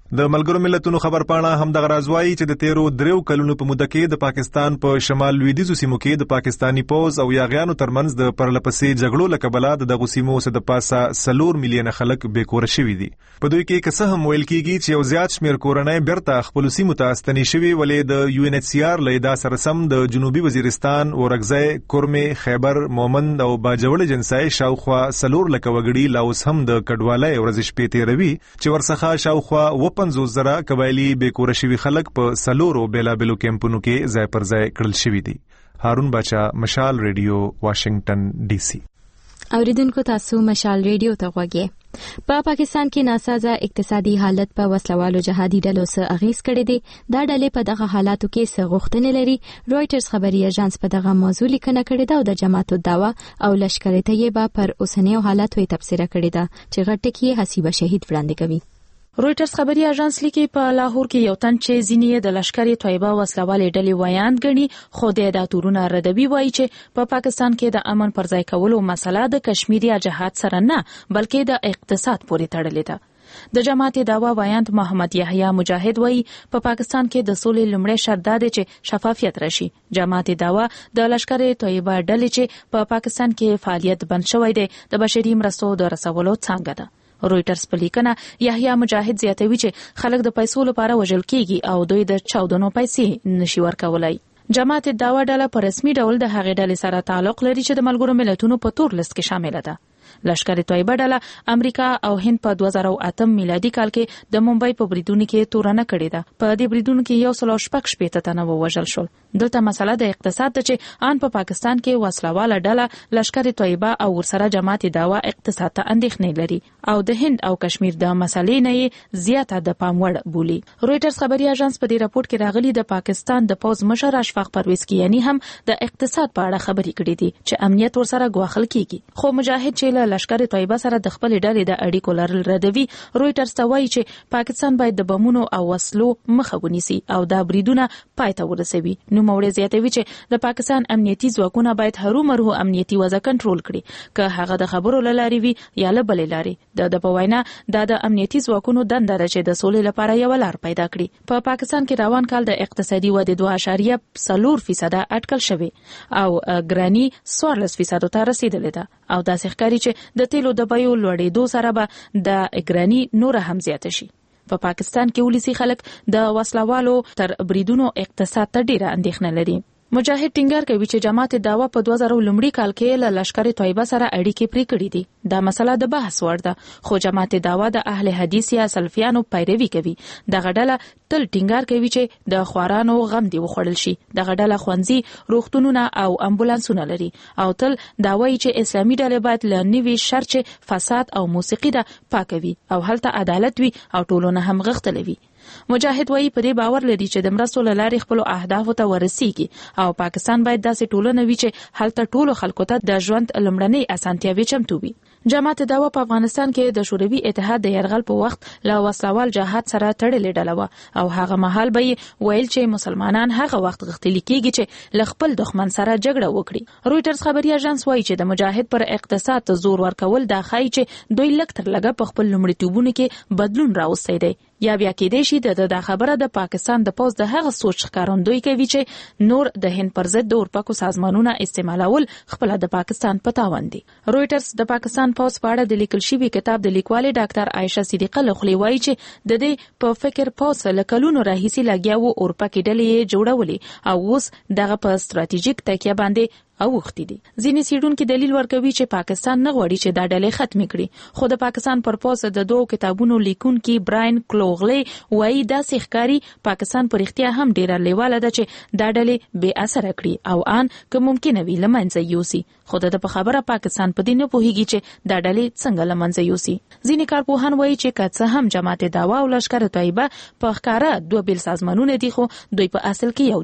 د ملګرو ملتونو خبرپاڼه هم د غرازوي چې د تیرو دریو کلونو په موده کې د پاکستان په شمال لویدیځو سیمو کې د پاکستانی پوز او یاغیانو ترمنځ د پرلپسې جګړو له کبله د دغو سیمو څخه د پاسه سلور میلیونه خلک بیکور شوي دي. په دوی کې که څه هم ویل کېږي چې یو زیات شمېر کورنۍ بیرته خپلو سیمو ته ستنې شوي، ولې د یو ان ایچ سی آر له ادعا سره سم د جنوبي وزیرستان، اورکزی، کورمې، خیبر، مومند او باجوړ جنسای شاوخوا سلور لکه وګړي لا اوس هم د کډوالۍ ورځ شپې تېروي چې ورڅخه شاوخوا اووه پنځوس زره قبایلي بیکوره شوي خلک په سلورو بیلابیلو کیمپونو کې ځای پر ځای کړل شوي دي. هارون باچا، مشال ریډیو، واشنگټن ډي سي. اوریدونکو تاسو مشال ریډیو ته غوږی. په پاکستان کې ناسازه اقتصادي حالت په وسلوالو جهادي ډلو سره اغیز کړی دی. دا ډلې په دغه حالاتو کې څه غوښتنې لري. رويټرز خبري اژانس په دغه موضوع لیکنه کړې ده او د جماعت الدعوه او لشکر طیبه پر اوسنیو حالاتو تبصره کړې ده چې غټ ټکی حسیبه شهید وړاندې کوي. رويټرز خبري اژانس لیکي په لاهور کې یو تن چې ځینې د لشکر طیبه وسلوالې ډلې ویاند ګڼي، خو د دا تورونه ردوي وایي چې په پاکستان کې د امن پر ځای کولو مسله د کشمیر یا جهاد سره نه بلکې د اقتصاد پورې تړلې ده. د جماعت دعوا ویاند محمد یحیی مجاهد وایي په پاکستان کې د سولې لومړی شرط دا دی چې شفافیت راشي. جماعت دعوا د لشکر طیبه ډلې چې په پاکستان کې فعالیت بند شوی دی د بشري مرستو د رسولو څنګه ده. رويټرز په لیکنه یحیی مجاهد زیاتوي چې خلک د پیسو لپاره وژل کیږي او دوی د چاودنو پیسې نشي ورکولای. جماعت دعوا ډله په رسمي ډول د هغې ډلې سره تعلق لري چې د ملګرو ملتونو په تور لیست کې شامل ده. لشکر طیبه ډله امریکا او هند په دوه زره اته میلادي کال کې د ممبئی په بریدونو کې تورنه کړې ده. په دې بریدونو کې یو سل شپږ شپېته تنه ووژل شول. دلته مسله د اقتصاد ده چې ان په پاکستان کې وسلواله ډله لشکر طیبه او ورسره جماعت دعوا اقتصاد ته اندېښنې لري او د هند او کشمیر د مسلې نه زیاته د پام وړ بولي. رويټرز خبري اژانس په دې راپورټ کې راغلي د پاکستان د پوز مشر اشفاق پرویز کیانی هم د اقتصاد په اړه خبرې کړې دي چې امنیت ورسره غواخل کیږي. خو مجاهد چې لشکر طیبه سره د خپل ډلې د اړیکو لرل ردوي. رويټرز ته وایي چې پاکستان باید د بمونو او وسلو مخه ونیسي او دا بریدونه پای ته ورسوي. نو موړ زیاتوي چې د پاکستان امنیتي ځواکونه باید هرومرو امنیتي وضع کنټرول کړي، که هغه د خبرو لاري وي یا له بلې لارې. د په وینا دا د امنیتي ځواکونو دنده ده چې د سولې لپاره یو لار پیدا کړي. په پاکستان کې روان کال د اقتصادي ودې دوه اعشاریه څلور فیصد اټکل شوی او ګرانی څوارلس فیصد ته رسیدلې ده او دا ښکاري چې د تیلو د بیو لوړېدو سره به د ګرانی نور هم زیات شي. په پاکستان کې ولسی خلک د وسلوالو تر بریدونو اقتصاد ته ډیره اندېښنه لري. مجاهد ټینګار کوي چې جماعت دعوا په دوه زره لومړي کال کې له لشکر طیبه سره اړیکې پرې کړې دي. دا مسله د بحث وړ ده، خو جماعت دعوا د اهل حدیث یا سلفیانو پیروي کوي. دغه ډله تل ټینګار کوي چې د خوارانو غم دی وخوړل شي. دغه ډله ښوونځي، روغتونونه او امبولانسونه لري او تل دا وایي چې اسلامي ډلې باید له نوي شرچ، فساد او موسیقي ده پاکوي او هلته عدالت وي او ټولونه هم غښتلوي. مجاهد وایي په دې باور لري چې د مرستو له لارې خپل اهدافو ته ورسیږي او پاکستان باید داسې ټولنه وي چې هلته ټولو خلکو ته د ژوند لمړنۍ اسانتیاوې چمتو وي. جماعت دعوا په افغانستان کې د شوروي اتحاد د یرغل په وخت له وسلوال جهاد سره تړلې ډله وه او هغه مهال به ویل چې مسلمانان هغه وخت غښتلي کیږي چې له خپل دښمن سره جګړه وکړي. رويټرز خبري اژانس وایي چې د مجاهد پر اقتصاد ته زور ورکول دا ښایي چې دوی لږ تر لږه په خپل لومړیتوبونو کې بدلون راوستی دی. یا بیا کېدای شي د دا خبره د پاکستان د پوز د هغه سوچ ښکارندوی کوي چې نور د هند پر ضد د اورپکو سازمانونه استعمالول خپل د پاکستان په تاوان دي. رويټرز د پاکستان پوز په اړه د لیکل شوی کتاب د لیکوالې ډاکټر عائشه صدیقه لخوا وایي چې د دې په فکر پوز له کلونو راهیسي لګیا وو اورپکې ډلې جوړولې او اوس دغه په ستراتیژیک تکیه باندې او وختي دي. ځینې سیډونکو دلیل ورکوي چې پاکستان نه غواړي چې دا ډلې ختم کړي، خو د پاکستان پر پوز د دوه کتابونو لیکونکي براین کلوغلی وایي دا ښکاری پاکستان پر اختیار هم ډیره لیواله ده چې دا ډلې بے اثر کړي او ان که ممکن وي لمنځه یوسي. خو د په خبره پاکستان په دې نه پوهیږي چې دا ډلې څنګه لمنځه یوسي. ځینې کارپوهان وایي چې که څه هم جماعت دعوا او لشکر طیبه په ښکاره دوه بیل سازمانونه دي، خو دوی په اصل کې یو دي.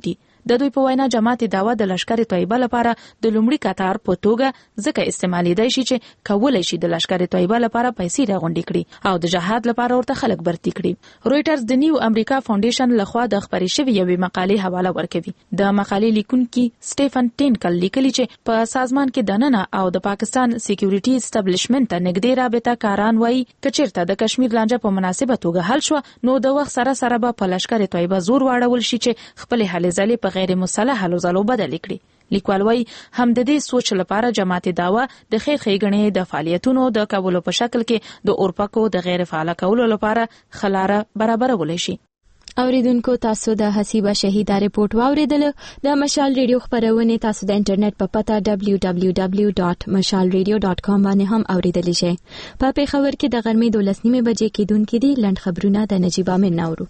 د دوی په وینا جماعت دعوا د لشکر طیبه لپاره د لومړي کتار په توګه ځکه استعمالیدای شي چې کولای شي د لشکر طیبه لپاره پیسې راغونډې کړي او د جهاد لپاره ورته خلک برتي کړي. رويټرز د نیو امریکا فاونډیشن لخوا د خبرې شوې یوې مقالې حواله ورکوي. د مقالې لیکونکي سټيفن ټینکل لیکلي چې په سازمان کې دننه او د پاکستان سکیورټي اسټابلیشمنت ته نږدې رابطه کاران وایي کچیرته د کشمیر لانجه په مناسبه توګه حل شو نو د وخت سره سره به په لشکر طیبه زور واړول شي چې خپل هلې ځلې په غیر مسلح حل ځلو بدل کړي. لیکوال وايي هم د دې سوچ لپاره جماعت دعوا د خیر ښېګڼې د فعالیتونو د کولو په شکل کې د اورپکو د غیر فعال کولو لپاره خلاره برابرول شي. اوریدونکو تاسو د حسیبه شهیده ریپورت واوریدل. د مشال ریډیو خبرونه تاسو د انټرنیټ په پتا دبلیو دبلیو دبلیو ډاټ مشال ریډیو ډاټ کام باندې هم اوریدلی شئ. په پیښور کې د غرمې دولس نیمه بجې کېدونکې دي. لنډ خبرونه د نجیب امین نورو.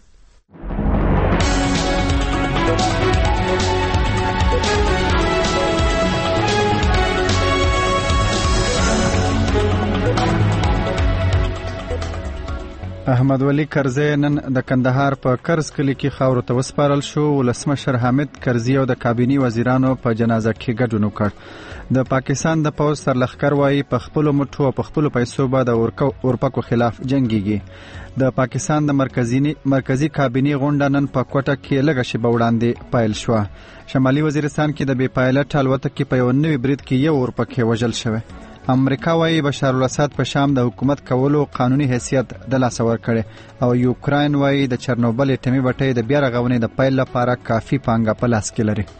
احمد ولی کرزی نن د کندهار په کرز کلی کې خاورو ته وسپارل شو. ولسمشر حامد کرزی او د کابینی وزیرانو په جنازه کې ګډون وکړ. د پاکستان د پوځ سرلښکر وايي په خپل مټو او په خپل پیسو به د اورپکو خلاف جنگيږي. د پاکستان د مرکزی مرکزی کابینی غونډه نن په کوټه کې لږه شیبه وړاندې پایل شو. شمالي وزیرستان کې د بې پایلټ الوتکې په یو نوي برید کې یو اورپکی وژل شوی. امریکا وايي بشار الاسد په شام د حکومت کولو قانوني حیثیت د لاسه ورکړي او یوکراین وايي د چرنوبل اټومي بټۍ د بیا رغونې د پیل لپاره کافي پانګه په لاس کې لري.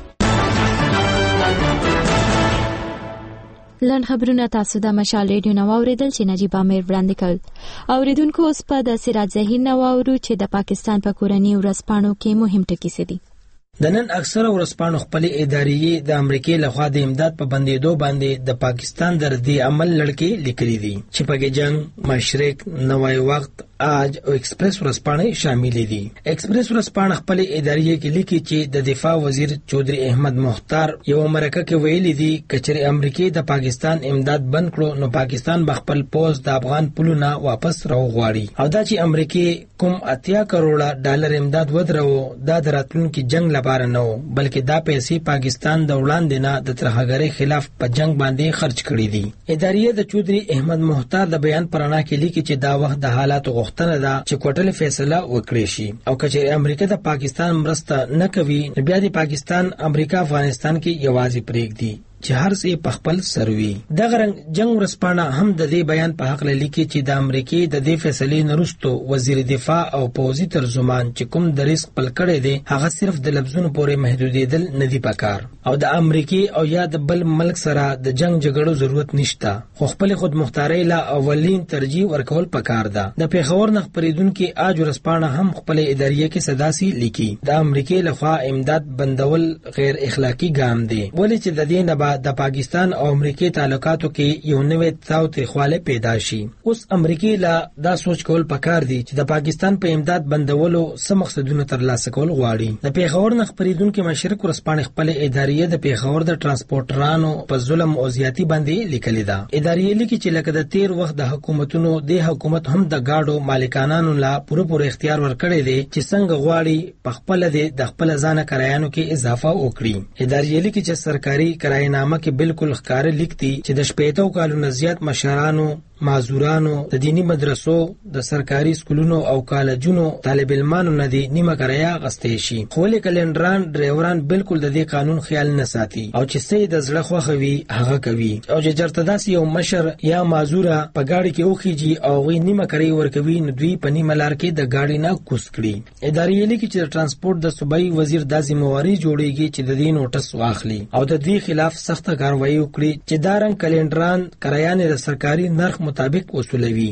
لنډ خبرونه تاسو د مشال ریډیو نو اوریدل چې نجیب امیر وړاندې کړ. اوریدونکو اوس په د سراج ظهیر نو اورو چې د پاکستان په کورنۍ ورځپاڼو کې مهم ټکي څه دي. د نن اکثره ورځپاڼو خپل ادارې د امریکای لخوا د امداد په بندیدو باندې د پاکستان د ردی عمل لړکې لیکلي دي چې په جنگ مشرق نوای وخت آج او ایکسپریس ورځپاڼې شامل دي. ایکسپریس ورځپاڼه خپل ادارې کې لیکي چې د دفاع وزیر چودري احمد مختار یو مرکه کې ویلي دي کچره امریکای د پاکستان امداد بند کړو نو پاکستان به خپل پوز د افغان پلونه واپس راوغواړي او دا چې امریکای کوم اتیا کروڑه ډالر امداد ودرو دا د راتلونکي جنگ لپاره نو بلکې دا پیسې پاکستان د وړاندې نه د ترهګرۍ خلاف په جنگ باندې خرج کړي دي. ادارې د چودري احمد مختار د بیان پرانا کې لیکي چې دا وخت د حالات غوښتنه ده چې کوټل فیصله وکړي شي او کچې امریکا د پاکستان مرسته نه کوي بیا د پاکستان امریکا افغانستان کې یوازې پریږدي چې هر څه په خپل سروي. د غرنګ جنگ ورسپانه هم د دې بیان په حق لیکي چې د امریکای د دې فیصلې نرستو وزیر دفاع او پوزي ترجمان چې کوم د ریسک پل کړي دي هغه صرف د لفظونو پورې محدودیدل نه دی پکار او د امریکای او یا د بل ملک سره د جنگ جګړو ضرورت نشته خو خپل خود مختاري لا اولین ترجیح ورکول پکار ده. د پیښور نخ پریدونکو اج ورسپانه هم خپل ادارې کې صداسي لیکي د امریکای لخوا امداد بندول غیر اخلاقی ګام دی ولې چې د دې نه د پاکستان او امریکای تعلقاتو کې یو نوې تاو تریخواله پیدا شي. اوس امریکای لا دا سوچ کول پکار دی چې د پاکستان په امداد بندولو سم مقصدونه ترلاسه کول غواړي. د پیښور نخ پریدونکو مشرق ورسپانه خپل ادارې د پیښور د ترانسپورټرانو په ظلم او زیاتی باندې لیکلي ده. ادارې لیکي چې لکه د تیر وخت د حکومتونو د حکومت هم د گاډو مالکانانو لا پوره پوره اختیار ورکړي دي چې څنګه غواړي په خپل د خپل ځانه کرایانو کې اضافه وکړي. ادارې لیکي چې سرکاري کرایه نامه کې بالکل ښکار لیکتي چې د شپېتو کالونو زیات مشرانو معذورانو د دینی مدرسو د سرکاري سکولونو او کالجونو طالب علمانو نه دي نیمه کرایه غستې شي خو له کلندران ډرایوران بالکل د دې قانون خیال نه ساتي او چې سید زړه خوخوي هغه کوي او چې چرته داسې یو مشر یا معذوره په گاډي کې اوخیږي او غي نیمه کرایه ورکوي نو دوی په نیمه لار کې د گاډي نه کوس کړي. ادارې لیکي چې ترانسپورت د صوبایي وزیر د ذمہواری جوړیږي چې د دې نوټس واخلي او د دې خلاف سخت کاروایی وکړي چې دارن کلندران کرایانه د سرکاري نرخ مطابق وصولوي.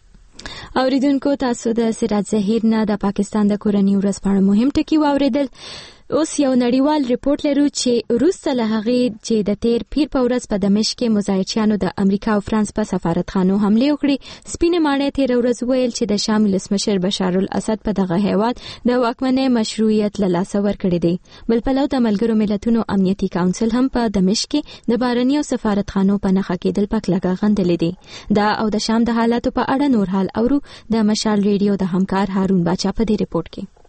اوریدونکو تاسو د سراج ظهیر نه د پاکستان د کورنۍ ورځپاڼې مهم ټکي واوریدل. اوس یو نړیوال ریپورت لرو چې روسته له هغې چې د تیر پیر په ورځ په دمشق کې مزایچیانو د امریکا او فرانس په سفارتخانو حمله وکړې. سپینې ماڼۍ تیر ورځ ویل چې د شام ولسمشر بشار الاسد په دغه هیواد د واکمنۍ مشروعیت له لاسه ورکړی دی. بل پلو د ملګرو ملتونو امنیتي کونسل هم په دمشق کې د بهرنیو سفارتخانو په نښه کېدل په کلکه غندلې دي. دا او د شام د حالاتو په اړه نور حال اورو د مشال ریډیو د همکار هارون باچا په دې ریپورت کې.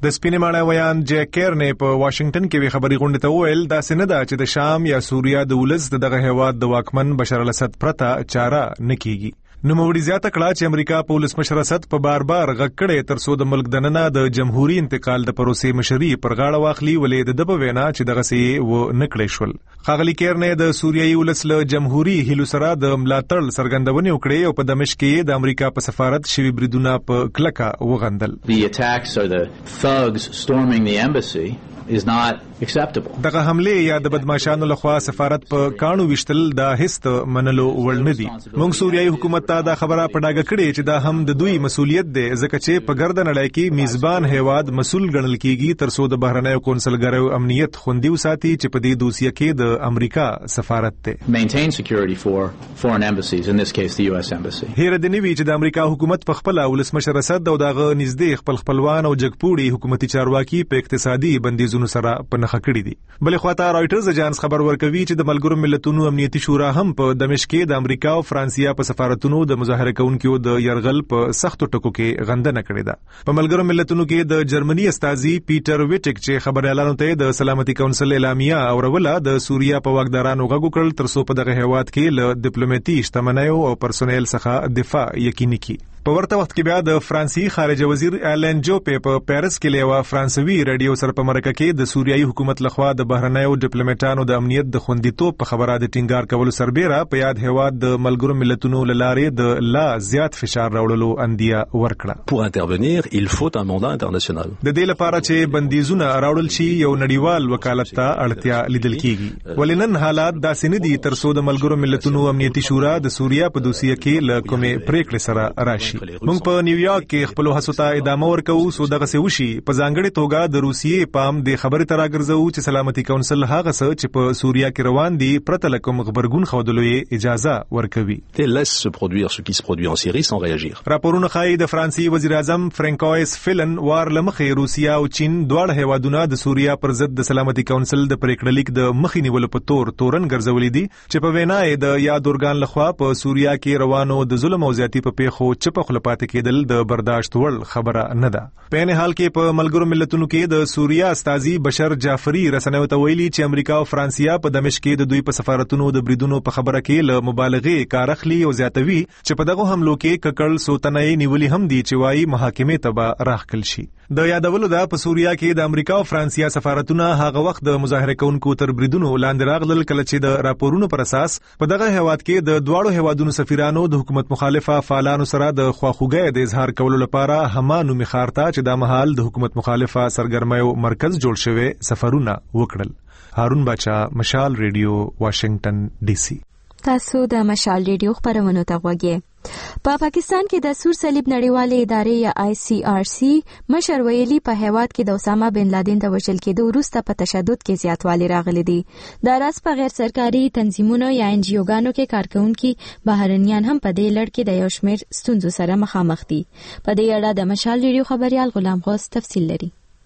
د سپینې ماڼۍ ویان جیک کیرنې په واشنگټن کې وی خبري غونډه ته وویل دا سند چې د شام یا سوریا د ولز دغه هیواد د واکمن بشار الاسد پرته چاره نکېږي. نو موړي زیاته کړه چې امریکا په ولسمشر اسد په بار بار غږ کړي تر څو د ملک دننه د جمهوریت انتقال د پروسې مشري پر غاړه واخلي ولې د دبه وینا چې دغه سي و نکړې شول. خاغلی کیرنې د سوریایي ولس له جمهوریت هلو سره د ملاتړ سرګندونې وکړې او په دمشق کې د امریکا په سفارت شوی بریدونه په کلکه وغندل. The attacks or the thugs storming the embassy is not acceptable. دغه حمله یا د بدمعشانو لخوا سفارت په کانو وشتل دا هیڅ منلو وړ نه دي. موږ سوریایي حکومت ته دا خبره پډاګه کړې چې دا هم د دوی مسولیت دی ځکه چې په ګرد نړۍ کې میزبان هیواد مسول ګڼل کیږي تر څو د بهرنیو کونسلګریو امنیت خوندي وساتي چې په دې دوسیه کې د امریکا سفارت ته maintain security for foreign embassies, in this case the U S embassy. هیر د نیوی چې د امریکا حکومت په خپل ولسمشر اسد او دغه نږدې خپل خپلوان او جګپوړي حکومتي چارواکي په اقتصادي بندیزونو سره په نخښه کړی دي. بلې خواته رائټرز اجانس خبر ورکوي چې د ملګرو ملتونو امنیتي شورا هم په دمشق کې د امریکا او فرانسیا په سفارتونو د مظاهره کوونکو د يرغل په سختو ټکو کې غندنه کړې ده. په ملګرو ملتونو کې د جرمني استازي پیټر ویټک چې خبريالانو ته د سلامتي کونسل اعلامیه اوروله د سوریا په واکدارانو غږ کړل تر څو په دغه هیواد کې له ډیپلوماټي شتمنیو او پرسونل څخه دفاع یقیني کړي. په ورته وخت کې بیا د فرانسي خارجه وزیر ایلن جوپې په پیرس کې لیوا فرانسوي رادیو سره په مرکه کې د سوریایي حکومت لخوا د بهرنیو ډیپلوماټانو د امنیت د خوندیتوب په خبره د ټینګار کولو سربېره په یاد هیواد د ملګرو ملتونو لارې د لا زیات فشار راوړلو اندیا ورکړه. Pour intervenir, il faut un mandat international. د دې لپاره چې بندیزونه راوړل شي یو نړیوال وکالت ته اړتیا لیدل کیږي. ولنن حالات داسې نه دي تر څو د ملګرو ملتونو امنیتي شورا د سوریا په دوسیه کې له کومې پریکړې سره راشي. موږ په نیویارک کې خپل هڅو ته ادامه ورکوو سو دغه څه وشي. په ځانګړي توګه د روسیې پام د خبرې تر راګرځو چې سلامتي کونسل هغه څه چې په سوریا کې روان دي پرته له کوم خبرګون ښودلو یې اجازه ورکوي. laisse se produire ce qui se produit en Syrie sans réagir. راپورونه ښایي د فرانسې وزیر اعظم فرانکویس فیلن وار لمخې روسیا او چین دواړه هیوادونه د سوریا پر ضد د سلامتي کونسل د پریکړه لیک د مخې نیولو په تور تورن ګرځولې دي چې په وینا یې د یاد اورګان لخوا په سوریا کې روانو د ظلم او زیاتی په پیښو چپه خلپات کېدل د برداشت وړ خبره نه ده. په نه حال کې په ملګرو ملتونو کې د سوریا استازي بشر جعفری رسنیو ته ویلي چې امریکا او فرانسیا په دمشق کې د دوی په سفارتونو د بریدونو په خبره کې له مبالغه کار اخلي او زیاتوي چې په دغه حملو کې ککړ سوتنې نیولې هم دي چې وايي محاکمه ته به راخکل شي. د یادولو ده په سوریا کې د امریکا او فرانسیا سفارتونه هغه وخت د مظاهره کوونکو تر بریدونو لاندې راغلل کله چې د راپورونو پر اساس په دغه هیواد کې د دواړو هیوادونو سفیرانو د حکومت مخالفه فعالانو سره د خواخوږۍ د اظهار کولو لپاره همانو مخارتا چې د محل د حکومت مخالفه سرګرمیو مرکز جوړ شوی سفرونه وکړل. هارون بچا، مشال ریډیو، واشنگټن ډي سي. تاسو د مشال ریډیو خبرونه ته غوږی. په پاکستان کې د سور صلیب نړیوالې ادارې یا آی سی آر سی مشر ویلي په هیواد کې د اسامه بن لادن د وژل کېدو وروسته په تشدد کې زیاتوالی راغلی دی. دا راز په غیر سرکاري تنظیمونو یا ان جی اوګانو کې کارکونکي بهرنیان هم په دې لړ کې د یو شمېر ستونزو سره مخامخ دي. په دې اړه د مشال ریډیو خبريال غلام غوث تفصیل لري.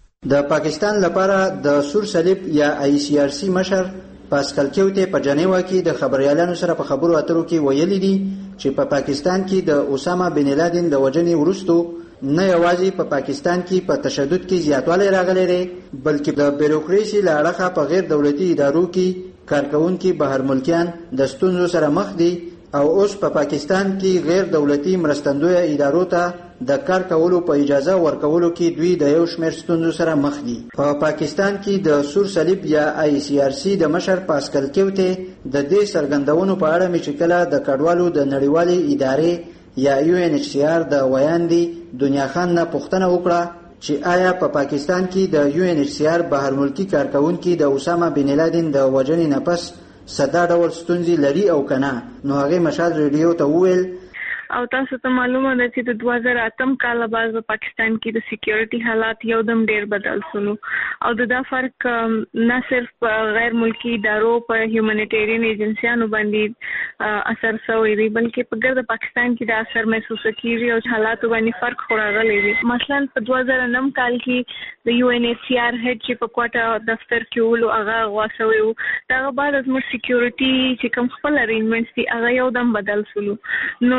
د پاکستان لپاره د سور صلیب یا آی سی آر سی مشر پاسکل کیوته په جنیوا کې د خبريالانو سره په خبرو اترو کې ویلي دي چې په پا پاکستان کې د اسامه بن لادن د وژنې وروسته نه یوازې په پا پاکستان کې په تشدد کې زیاتوالی راغلی دی بلکې د بیروکراسي له اړخه په غیر دولتي ادارو کې کارکونکي بهر ملکیان د ستونزو سره مخ دي او اوس په پا پاکستان کې غیر دولتي مرستندوی ادارو ته د کار کولو په اجازه ورکولو کې دوی د یو شمېر ستونزو سره مخ دي. په پاکستان کې د سور صلیب یا آی سی آر سی د مشر پاسکل کیوته د دې سرګندونو په اړه چې کله د کډوالو د نړیوالې ادارې یا یو ان ایچ سی آر د ویاندې دنیا خان نه پوښتنه وکړه چې آیا په پا پاکستان کې د یو ان ایچ سی آر بهر ملکی کارکونکي د اسامه بن لادن د وژنې نه پس صدا ډول ستونزې لري او کنه. نو هغه مشال ریډیو ته وویل او تاسو ته معلومه ده چې د دوه زره اتم کال بعد په پاکستان کې د سکیورټي حالات یو دم ډیر بدل شول او د دا فرق نه صرف په غیر ملکی ادارو په هیومانیټیرین ایجنسیانو باندې اثر شوی دی بلکې په ګرد پاکستان کې د اثر محسوس کیږي او حالات باندې فرق خوراغلی دی. مثلا په دوه زره نهم کال کې د یو ان ایچ سی آر هډ چې په کوټه دفتر کې ولو هغه غوښوي او دا بعد از مر سکیورټي چې کوم خپل ارینجمنټس دي هغه یو دم بدل شول. نو د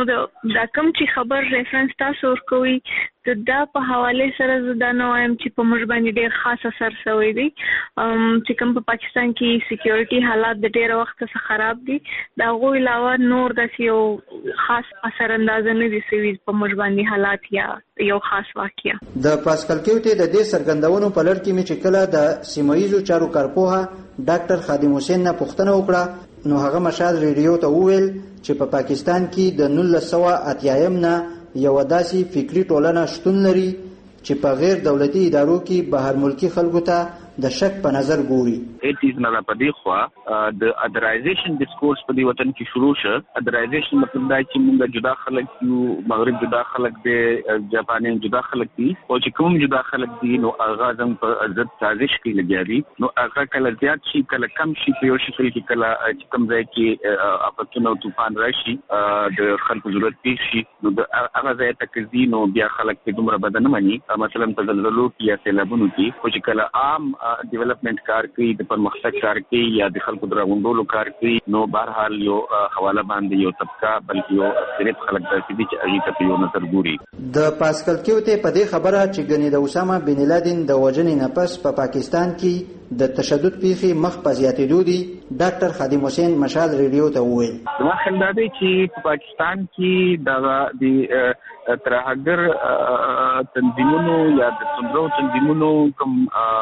دا کوم چې خبر ریفرنس تاسو ورکوي دا په حواله سره دا نو ایم چې په موږ باندې ډېر خاص اثر شوی دی چې کوم په پاکستان کې سکیورټي حالات د ډېر وخت څخه خراب دي دا غو علاوه نور د یو خاص اثر انداز نه دي سوي په موږ باندې حالات یا یو خاص واقعیا د پاسکل کېوټي د دې سرګندونو په لړ کې چې کله د سیمایزو چارو کارپوها ډاکټر خادم حسین نه پوښتنه وکړه نو هغه مشال ریډیو ته وویل چې په پاکستان کې د نولس سوه اتیایم نه یو داسې فکری ټولنه شتون لري چې په غیر دولتي ادارو کې بهر ملکی خلکو ته د شک په نظر ګوري. ایټیز نه پدې خو د ادرایزیشن ډیسکورس په دې وطن کې شروع شو. ادرایزیشن مطلب دا چې موږ جدا خلک یو، مغرب جدا خلک دي، جاپانیان جدا خلک دي، او چې کوم جدا خلک دي نو هغه زم په ضد سازش کې لګیاري. نو هغه کله زیات شي کله کم شي، په یو شکل کې کله چې کوم ځای کې اپاتونو طوفان راشي د خلکو ضرورت پیښ شي نو هغه ځای ته کې نو بیا خلک په دومره بدن مانی مثلا په زلزلو کې یا سیلابونو کې خو چې کله عام ډیولپمنٹ کار کوي، د پرمختګ کار کوي یا د خلکو دراغونډولو کار کوي نو بهرحال یو حواله باندې یو طبقه بلکې یو صرف خلک داسې دي چې هغه ته یو نظر ګوري. د پاسکل کېوټي په دې خبره چې ګنې د اسامه بن لادن د وژنې نه پس په پاکستان کې د تشدد پیښې مخ په زیاتېدو دي. ډاکټر خادم حسین مشال ریډیو ته وویل زما خیال دا دی چې په پاکستان کې د ترهګر تنظیمونو یا د توندرو تنظیمونو کوم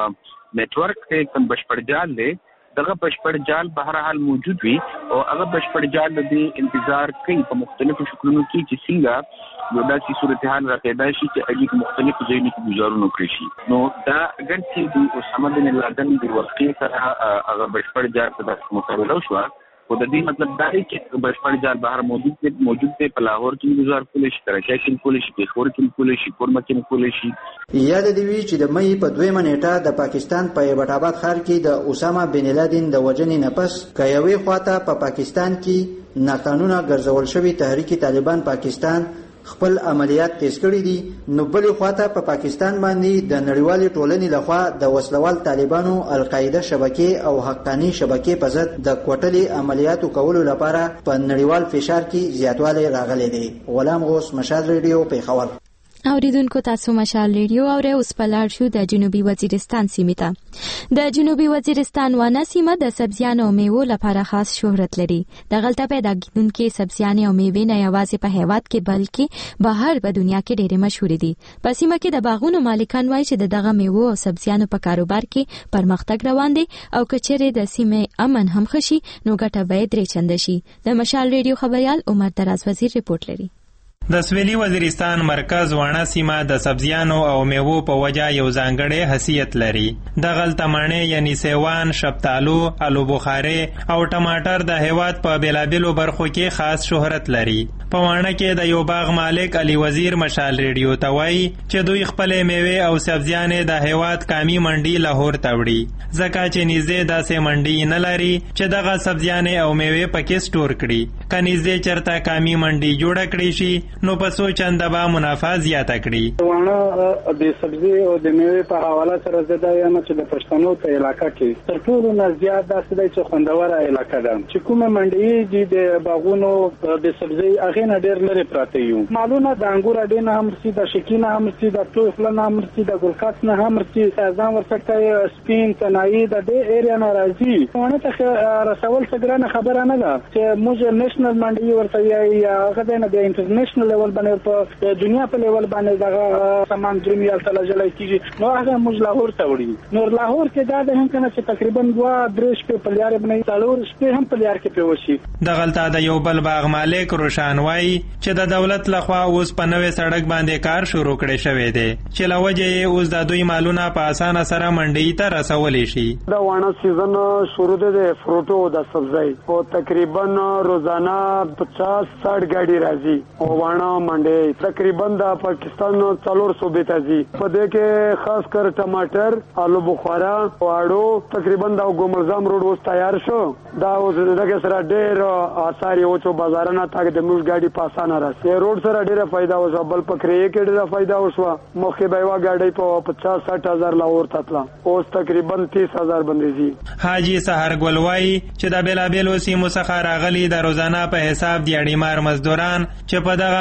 نیټورک ته کوم بشپړ جال دی دغه بشپړ جال بهر حال موجود وي او هغه بشپړ جال د انتظار کوي په مختلفو شکلونو کې چې څنګه یو داسې صورتحال راپیدا شي چې هغه مختلفو ځایونو کې گزارونه کړی شي. نو دا اگر چې د اسامه بن لادن د واقعي سره هغه بشپړ جال په داسې مقابله وشوه خو د دې مطلب دا دی چې بشپړ جال بهر موجود دی موجود دی په لاهور کې گزار کولی شي، کراچۍ کې کولی شي، پېښور کې کولی شي، کورمه کې کولی شي. یاد دی وی چې د مې په دویمه نیټه د پاکستان په ایبټ آباد ښار کې د اسامه بن لادن د وژنې نه پس کایوي خواته په پاکستان کې ناقانونه ګرځول شوی تحریک طالبان پاکستان خپل عملیات تیز کړي دي نو بلې خواته په پاکستان باندې د نړیوالې ټولنې لخوا د وسلوال طالبانو القاعده شبکې او حقانی شبکې په ضد د کوټلې عملیاتو کولو لپاره په نړیوال فشار کې زیاتوالی راغلی دی. غلام غوث، مشال ریډیو، پیښور. اوریدونکو تاسو مشال ریډیو اورئ. اوس په لاړ شو د جنوبي وزیرستان سیمې ته. د جنوبي وزیرستان وانه سیمه د سبزیانو او میوو لپاره خاص شهرت لري. د غلطه پیدا کېدونکې سبزیانې او میوې نه یوازې په هیواد کې بلکې بهر په دنیا کې ډېرې مشهورې دي. په سیمه کې د باغونو مالکان وایي چې دغه میوو او سبزیانو په کاروبار کې پرمختګ روان دی او که چیرې د سیمې امن هم ښه شي نو ګټه به درې چنده شي. د مشال ریډیو خبریال عمر دراز وزیر رپورټ لري. د سویلي وزیرستان مرکز وانه سیمه د سبزیانو او میوو په وجه یو ځانګړی حیثیت لري. د غلطه مڼې یعنی سیوان، شفتالو، آلو بخارې او ټماټر د هیواد په بیلابیلو برخو کې خاص شهرت لري. په وانه کې د یو باغ مالک علي وزیر مشال ریډیو ته وایي چې دوی خپلې میوې او سبزیانې د هیواد کامي منډي لاهور ته وړي ځکه چې نږدې داسې منډي نه لري چې دغه سبزیانې او میوې پکې سټور کړي. که نږدې چرته کامي منډي جوړه کړي شي نو په څو چنده به منافع زیاته کړي. وانه د سبزی او د میوې په حواله سره زده یم چې د پښتنو په علاقه کې تر ټولو نه زیات داسې دی چې خوندوره علاقه ده چې کومه منډي دي د باغونو د سبزی هغه نه ډېر لري پراته یو. معلومه د انګور اډې نه هم رسي، د شکینه هم رسي، د توفله نه هم رسي، د ګلکات نه هم رسي، ځان ورڅخه سپین تنایی د دې ایریا نه راځي. وانه ته رسول څه ګرانه خبره نه ده چې موږ نېشنل منډي ورته یا هغه نه د انټرنیشنل لیول باندې په دنیا په لیول باندې دغه سامان درمي التل جلای کیږي نو هغه موږ لاهور ته وړي. نو لاهور کې دا د هم کنه چې تقریبا دوه درې شپې په لیار باندې څلور شپې هم په لیار کې پیوشي. د غلطه د یو بل باغ مالک روشان وای چې د دولت لخوا اوس په نوې سړک باندې کار شروع کړي شوی دی چې لوجه یې اوس د دوی مالونه په اسانه سره منډي ته رسولې شي. دا وانه سیزن شروع دی د فروټو د سبزی او تقریبا روزانه پچاس ساठ ګاډي راځي او وانه منډي تقریبا د پاکستان څلور صوبې ته ځي. په دې کې خاص کر ټماټر، آلو بخارا، واړو تقریبا د ګومرزام روډ اوس تیار شو. دا اوس دغه سره ډېر آثار یو چې بازارونه تاګ د موږ ګاډي پاسانه راځي. روډ سره ډېره فائدہ وشو، بل پکرې کې ډېره فائدہ وشو. مخکې به وا ګاډي په پچاس ساठ هزار لاور تتلا اوس تقریبا تیس هزار باندې ځي. حاجی سحر ګلوای چې د بیلابیلو سیمو څخه راغلي د روزانه په حساب د اړیمار مزدوران چې په دغه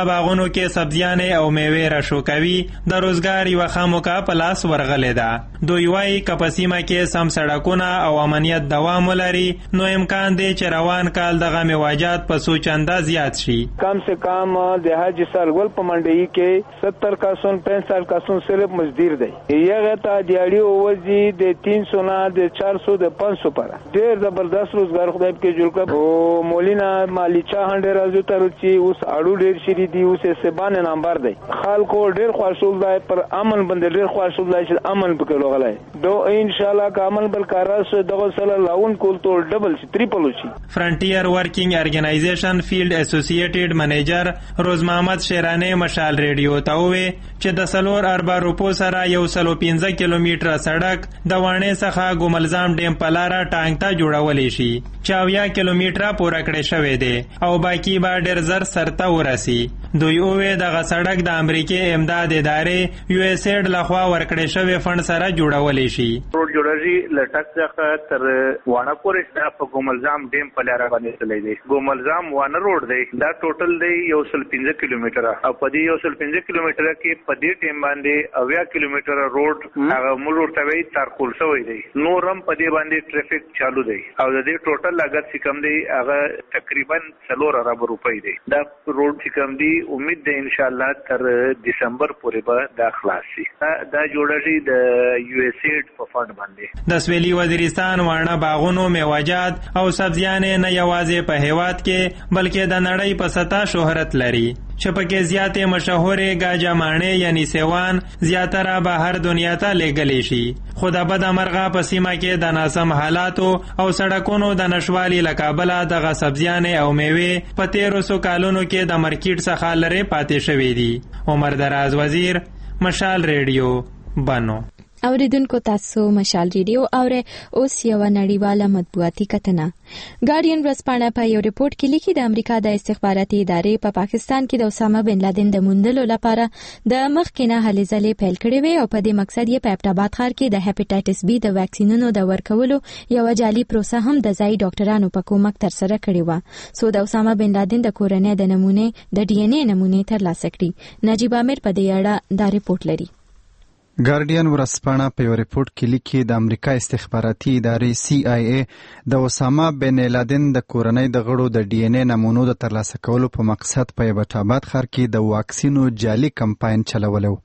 باغونو کې سبزیانې او میوې راشو کوي د روزګار یو خاموکا پلاس ورغلې ده. دوی وايي که په سیمه کې سم سړکونه او امنیت دوام ولري نو امکان دی چې روان کال دغه میواجات په څو چنده زیات شي. کم سے کم د حج سالګل په منډي کې ستر کاسون پینسٹھ کاسون صرف مزدور دی. یغه ته دیاړي اوځي د تین سو نه د چار سو د پانچ سو پر ډېر زبردست روزګار خدای کې جوړ کړ. او مولینا مالیچا هنډه راځو تر چې اوس اړو ډېر شری دی اوس سبان نمبر دی. خلکو ډېر خوشحال دی پر امن باندې ډېر خوشحال دی چې امن پکې لغلای دو ان شاء الله کامل بل کاراس دغه سره لاون کول تو ډبل شي ټریپل شي. فرنټیر ورکینګ ارګنایزیشن فیلډ اسوسییټډ منیجر روز محمد شیرانه مشال ریډیو ته وویل چې د سلور اربع روپو سره یو سلو پنځه کیلومتره سړک د وانې څخه ګوملزام ډیم په لاره ټانک ته جوړولی شي چې اویا کیلومتره پوره کړی شوی دی او باقي به ډېر زر سرته ورسي. دوی وویل دغه سړک د امریکې امداد ادارې یو اس ایډ لخوا ورکړی شوی فنډ سره جوړولی شي. روډ جوړوي لټک څخه تر وانه پورې په ګوملزام ډیم په لاره باندې تللی دی. ګوملزام وانه روډ دی دا ټوټل دی یو سل پنځه کیلومتره او په دې یو سل پنځه کیلومتره کې په دې ټیم باندې اویا کیلومتره روډ هغه موږ ورته وایي تارکول شوی دی. نور هم په دې باندې ټریفیک چالو دی او د دې ټوټل لاګت چې کوم دی هغه تقریبا څلور ارب روپۍ دی. دا روډ چې کوم دی امید ده ان شاء الله تر دسمبر پورې به دا خلاص شي. دا جوړه د یو اس ایډ په فند باندې. د سویلي وزیرستان وانه باغونو میوجات او سبزیانې نه یوازې په هیواد کې بلکې د نړۍ په سطح شهرت لري چې پکې زیاتې مشهورې گاجا مانې یعنی سیوان زیاتره بهر دنیا ته لیږلی شي. خو د بد مرغه په سیمه کې د ناسم حالاتو او سړکونو د نشوالي له کابله دغه سبزیانې او میوې په تیرو څو کالونو کې د مارکیټ څخه لرې پاتې شوي دي. عمر دراز وزیر مشال ریډیو بنو. اوریدونکو تاسو مشال ریډیو اوره اوس یو نړیواله مطبوعاتي کتنه. ګارډین ورځپاڼه په یو ریپورت کې لیکي د امریکا د استخباراتي ادارې په پا پاکستان کې د اسامه بن لادن د موندلو لپاره د مخکینه هلې ځلې پیل کړې وې او په دې مقصد یې په ابټاباد ښار کې د هپاتایټس بی د واکسینونو د ورکولو یو جعلي پروسه هم د ځای ډاکټرانو په کومک ترسره کړې وه څو د اسامه بن لادن د کورنۍ د نمونه د ډي ان اے نمونه ترلاسه کړي. نجیب عامر په دې اړه دا ریپورت لري. ګارډین ورځپاڼه په یو ریپورت کې لیکي د امریکا استخباراتي ادارې سی آی ای د اسامه بن لادن د کورنۍ د غړو د ډي ان اے نمونو د ترلاسه کولو په مقصد په ابټاباد ښار کې د واکسینو جعلي کمپاین چلولو.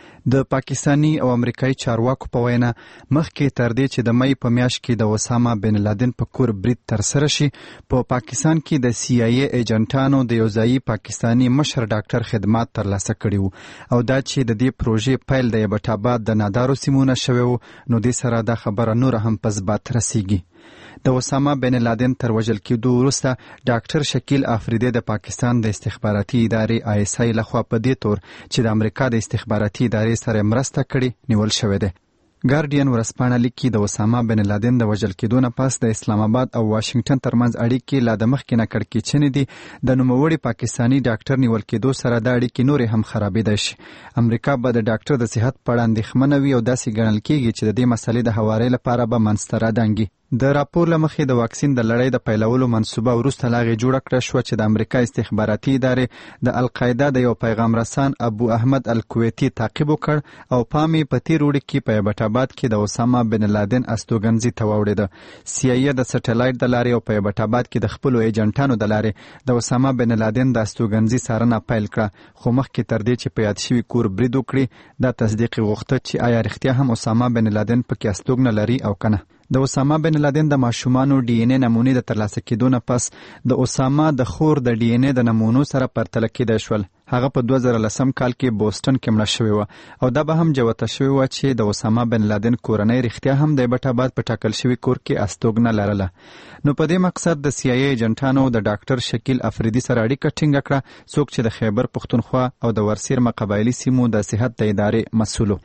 د پاکستانی او امریکایي چارواکو په وینا مخکې تر دې چې د مئی په میاشت کې د اسامه بن لادن په کور برید ترسره شي په پاکستان کې د سی آی ای ایجنټانو د یو ځایي پاکستانی مشر ډاکټر خدمات ترلاسه کړي وو او دا چې د دې پروژې پیل د ابټاباد د نادارو سیمونه شوی وو نو دې سره دا خبره نور هم په ثبات رسیږي. د اسامه بن لادن تر وژل کېدو وروسته ډاکټر شکیل افریدی د پاکستان د استخباراتي ادارې آی اس آی لخوا په دې تور چې د امریکا د استخباراتي ادارې سره مرسته کړې نیول شوی دی. ګارډین ورځپاڼه لیکي د اسامه بن لادن د وژل کېدو نه پس د اسلام آباد او واشنگټن ترمنځ اړیکې لا د مخکې نه کړکېچنې دي. د نوموړي پاکستانی ډاکټر نیول کېدو سره د اړیکې نورې هم خرابېدای شي. امریکا به د ډاکټر د صحت په اړه اندېښمنه وي او داسې ګڼل کېږي چې د دې مسلې د هوارۍ لپاره به منځته رادانګي. د راپور له مخې د واکسین د لړۍ د پیلولو منصوبه وروسته لا غي جوړه کړه شو چې د امریکا استخباراتي ادارې د القاعده د یو پیغام رسان ابو احمد الکویتی تعقیب وکړ او پامي په تیر وړي کې په ابټاباد کې د اسامه بن لادن استوګنځي ته وړاندې. سی آی ای د سټلایټ د لارې او په ابټاباد کې د خپل ایجنټانو د لارې د اسامه بن لادن د استوګنځي څارنه پیل کړه خو مخکې تر دې چې په یاد شوی کور برید وکړي دا تصدیق غوښته چې آیا رښتیا هم اسامه بن لادن پکې استوګنه لري او کنه. د اسامه بن لادن د ماشومانو ډي ان اے نمونې د ترلاسه کېدو نه پس د اسامه د خور د ډي ان اے د نمونو سره پرتله کېدای شول. هغه په دوه زره لسم کال کې بوسټن کې مړه شوې وه او دا به هم جوته شوې وه چې د اسامه بن لادن کورنۍ رښتیا هم د ابټاباد په ټاکل شوي کور کې استوګنه لرله. نو په دې مقصد د سی آی ای ایجنټانو د ډاکټر شکیل افریدی سره اړیکه ټینګه کړه څوک چې د خیبر پښتونخوا او د ورسیر مقابلي سیمو د صحت د ادارې مسؤل.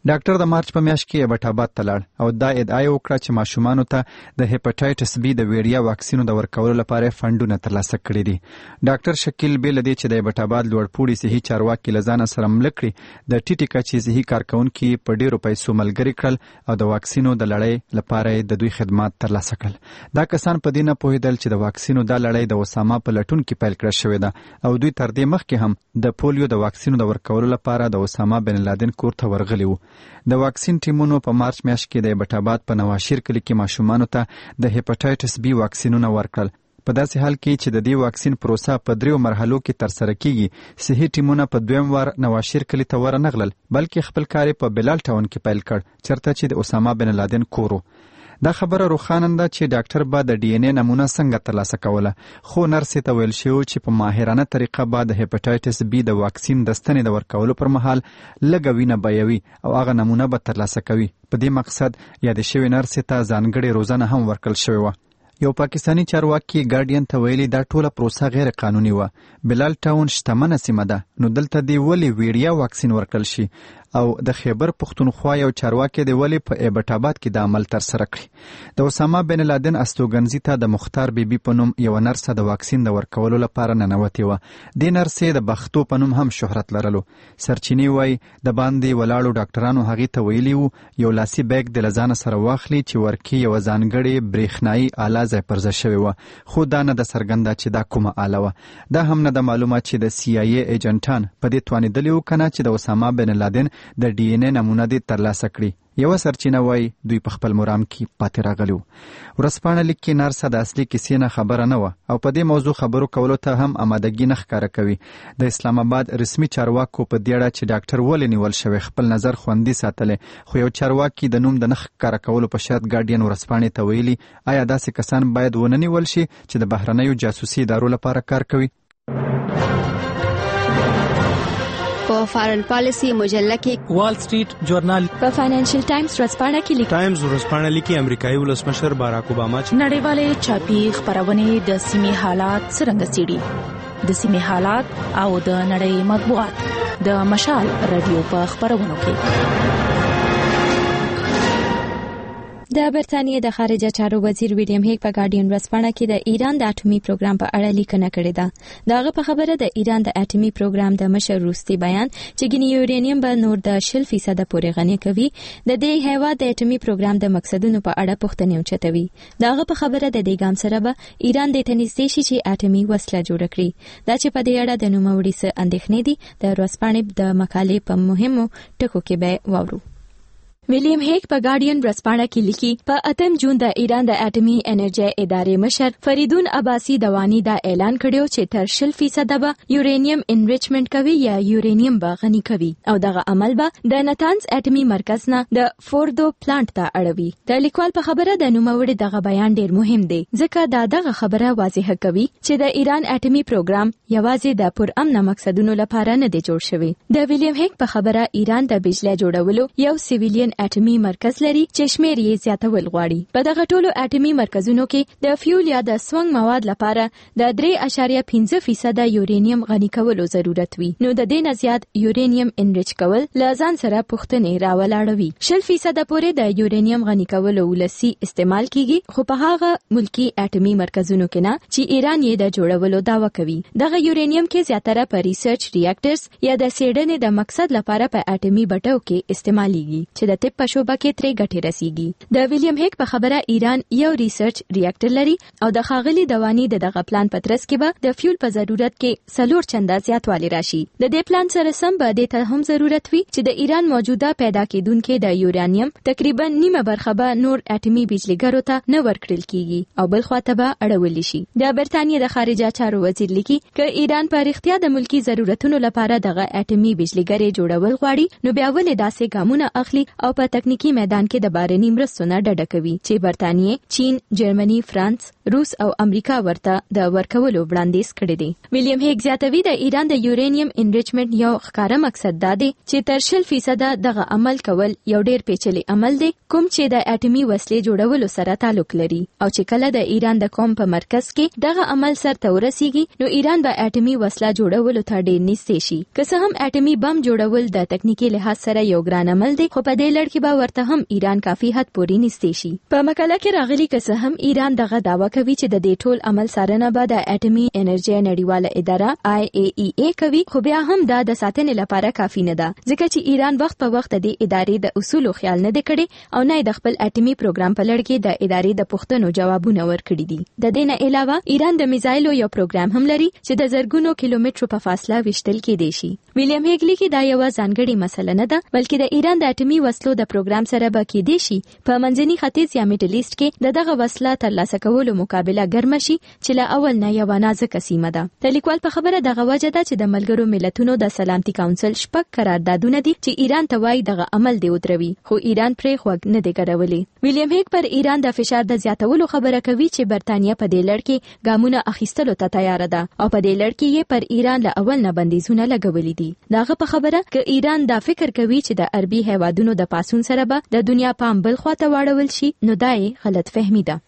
ډاکټر د مارچ په میاشت کې ابټاباد ته لاړ او دا ادعا وکړه چې ماشومانو ته د هپاټایټس بی د ویړیا واکسینو د ورکولو لپاره فنډونه ترلاسه کړي دي. ډاکټر شکیل بې له دې چې د ابټاباد لوړپوړي صحي چارواکي له ځانه سره مله کړي د ټیټې کچې صحي کارکونکي په ډېرو پیسو ملګري کړل او د واکسینو د لړۍ لپاره د دوی خدمات ترلاسه کړل. دا کسان په دې نه پوهېدل چې د واکسینو دا لړۍ د اسامه په لټون کې پیل کړه شوې ده او دوی تر دې مخکې هم د پولیو د واکسینو د ورکولو لپاره د اسامه بن لادن کور ته ورغلي وو. د واکسین ټیمونو په مارچ میاشت کې د ابټاباد په نواشیر کلي کې ماشومانو ته د هپاټایټس بی واکسینونه ورکړل. په داسې حال کې چې د دې واکسین پروسه په دریو مرحلو کې ترسره کیږي، صحي ټیمونه په دویم وار نواشیر کلي ته ورنغلل بلکې خپل کار په بلال ټاون کې پیل کړ چرته چې د اسامه بن لادن کور. دا خبره روښانه ده چې ډاکټر به د ډي ان اے نمونه څنګه ترلاسه کوله، خو نرسې ته ویل شوی چې په ماهرانه طریقه به د هپاټایټس بی د واکسین د ستنې د ورکولو پر مهال لږه وینه بیوي او هغه نمونه به ترلاسه کوي. په دې مقصد یادې شوې نرسې ته ځانګړې روزنه هم ورکړل شوې وه. یو پاکستانی چارواکي ګارډین ته ویلي دا ټوله پروسه غیر قانوني وه. بلال ټاون شتمنه سیمه ده، نو دلته دی ولې ویړیا واکسین ورکړل شي او د خیبر پختونخوا یو چارواکي دی ولې په ابټاباد کې د عمل تر سره کړي. د اسامه بن لادن استوګنځي ته د مختار بیبي په نوم یو نرسه د واکسین د ورکولو لپاره ننوتې وه. دې نرسې د بختو په نوم هم شهرت لرلو. سرچینې وایي د باندې ولاړو ډاکټرانو هغې ته ویلي وو یو لاسي بیګ د له ځانه سره واخلي چې ورکې یوه ځانګړې برېښنایي آله ځای پر ځای شوې وه، خو دا نه ده څرګنده چې دا کومه آله وه. دا هم نه ده معلومه چې د سی آی ای ایجنټان په دې توانېدلي وو که نه چې د اسامه بن لادن د ډي ان اے نمونه دې ترلاسه کړي. یوه سرچینه وایي دوی په خپل مرام کې پاتې راغلي وو. ورځپاڼه لیک کې نرسه د اصلي کیسې نه خبره نه وه او په دې موضوع خبرو کولو ته هم آمادګي نه ښکاره کوي. د اسلام آباد رسمي چارواکو په دې اړه چې ډاکټر ولې نیول شوی خپل نظر خوندي ساتلی، خو یو چارواکي د نوم د نه ښکاره کولو په شرط ګارډین ورځپاڼې ته ویلي آیا داسې کسان باید ونه نیول شي چې د بهرنیو جاسوسي ادارو لپاره کار کوي؟ په فارن پالیسی مجله کې وال سټریټ جورنال، په فاینانشل ټایمز ورځپاڼه کې لیکي ټایمز ورځپاڼه لیکي امریکایي ولسمشر باراک اوباما چې نړیوالې چاپی خبرونه د سیمې حالات څرنګه څېړي، د سیمې حالات او د نړۍ مطبوعات د مشال رادیو په خبرونو کې. د برتانیې د خارجه چارو وزیر ویلیام هیګ په ګارډین ورځپاڼه کې د ایران د اټومي پروګرام په اړه لیکنه کړې ده. دغه په خبره د ایران د اټومي پروګرام د مشر روسي بیان چې ګینې یورانیم به نور د شل فیصد پورې غني کوي د دې هیواد د اټومي پروګرام د مقصدونو په اړه پوښتنې اوچتوي. دغه په خبره د دې ګام سره به ایران د تنیستې شي چې اټومي وسله جوړه کړي. دا چې په دې اړه د نوموړي څه اندېښنې دي د ورځپاڼې د مقالې په مهمو ټکو کې به واورو. ویلیام هیګ په ګارډین ورځپاڼه کې لیکي په اتم جون د ایران د اټومي انرژي ادارې مشر فریدون عباسي دوانی دا اعلان کړو چې تر شل فیصد به یورانیم انریچمنت کوي یا یورانیم به غني کوي او دغه عمل به د نتانز اټومي مرکز نه د فوردو پلانټ ته اړوي. د لیکوال په خبره د نوموړي دغه بیان ډیر مهم دی ځکه دا دغه خبره واضح کوي چې د ایران اټومي پروګرام یوازې د پرامن مقصدونو لپاره نه دی جوړ شوی. د ویلیام هیګ په خبره ایران د بجلی جوړولو یو سیویلین اټومي مرکز لري چې شمیر یې زیاتول غواړي. په دغه ټولو اټومي مرکزونو کې د فیول یا د سونګ مواد لپاره د درې اعشاریه پنځه فیصد یورانیم غني کولو ضرورت وي. نو د دې نه زیات یورانیم انریچ کول لازم سره پوښتنې راولاړوي. شل فیصد پورې د یورانیم غني کولو ولسی استعمال کیږي خو په هغه ملکی اټومي مرکزونو کې نه چې ایران یې د جوړولو دعوه کوي. دغه یورانیم کې زیاتره په ریسرچ ریاکټرز یا د سیډنې د مقصد لپاره په اټومي بټو کې استعماليږي چې د طب په شوبه کې ترې ګټې رسیږي. د ویلیام هیګ په خبره ایران یو ریسرچ ریاکټر لري او د ښاغلي دوانی د دغه پلان په ترڅ کې به د فیول په ضرورت کې څلور چنده زیاتوالی راشي. د دې پلان سره سم به د ته هم ضرورت وي چې د ایران موجوده پیدا کېدونکو د یورانیم تقریبا نیمه برخه به نور اټومي بجلیګرو ته نه ورکړل کیږي او بل خواته به اړول شي. د برتانیې د خارجه چارو وزیر لیکي چې ایران په اړتیا د ملکی ضرورتونو لپاره دغه اټومي بجلیګرې جوړول غواړي نو بیا ولې داسې ګامونه اخلي او او په تکنیکی میدان کې د بارني مرستو نه ډډه کوي چې برتانیې، چین، جرمني، فرانس، روس او امریکا ورته د ورکولو وړاندیز کړی دی. ویلیام هیګ زیاتوي د ایران د یورانیم انریچمنت یو ښکاره مقصد دا دی چې تر شل فیصد دغه عمل کول یو ډیر پیچلی عمل دی کوم چې د اټومي وسلې جوړولو سره تعلق لري او چې کله د ایران د قوم په مرکز کې دغه عمل سرته ورسیږي نو ایران به اټومي وسله جوړولو ته ډیر نږدې شي. که څه هم اټومي بم جوړول د تکنیکی لحاظ سره یو ګران عمل دی خو په دې لړ کې به ورته هم ایران کافي حد پورې نږدې شي. په مقاله کې راغلي که څه هم ایران دغه دعوه کوي چې د دې ټول عمل څارنه به د اټومي انرژي نړیواله اداره آی ای ای ای کوي خو بیا هم دا د ساتنې لپاره کافي نه ده ځکه چې ایران وخت په وخت د ادارې د اصولو خیال نه دی کړی او نه د خپل اټومي پروګرام په لړ کې د ادارې د پوښتنو جوابونه ورکړي دي. د دې نه علاوه ایران د میزایلو یو پروګرام هم لري چې د زرګونو کیلومترو په فاصله وشتل کېدی شي. ویلیام هیګ لیکي دا یو ځانګړی مسله نه ده بلکې د ایران د اټومي وسلو د پروګرام سره به کېدی شي په منځني ختیځ یا میډل ایسټ کې د دغه وسله ترلاسه کولو مقابله ګرمه شي چې له اول نه یو نازکه سیمه ده. د لیکوال په خبره دغه وجه ده چې د ملګرو ملتونو د سلامتي کونسل شپږ قراردادونه دي چې ایران ته وایي دغه عمل دی ودروي خو ایران پرې خوږ نه دی ګډولی. ویلیام هیګ پر ایران د فشار د زیاتولو خبره کوي چې برتانیه په دې لړ کې ګامونه اخیستلو ته تیار ده او په دې لړ کې یې پر ایران له اول نه بندیزونه لګولي دي. داغه په خبره ک ایران دا فکر کوي چې د عربي هیوادونو د پاسون سره به د دنیا پام بل خواته واړول شي نو دا یې غلط فهمي ده.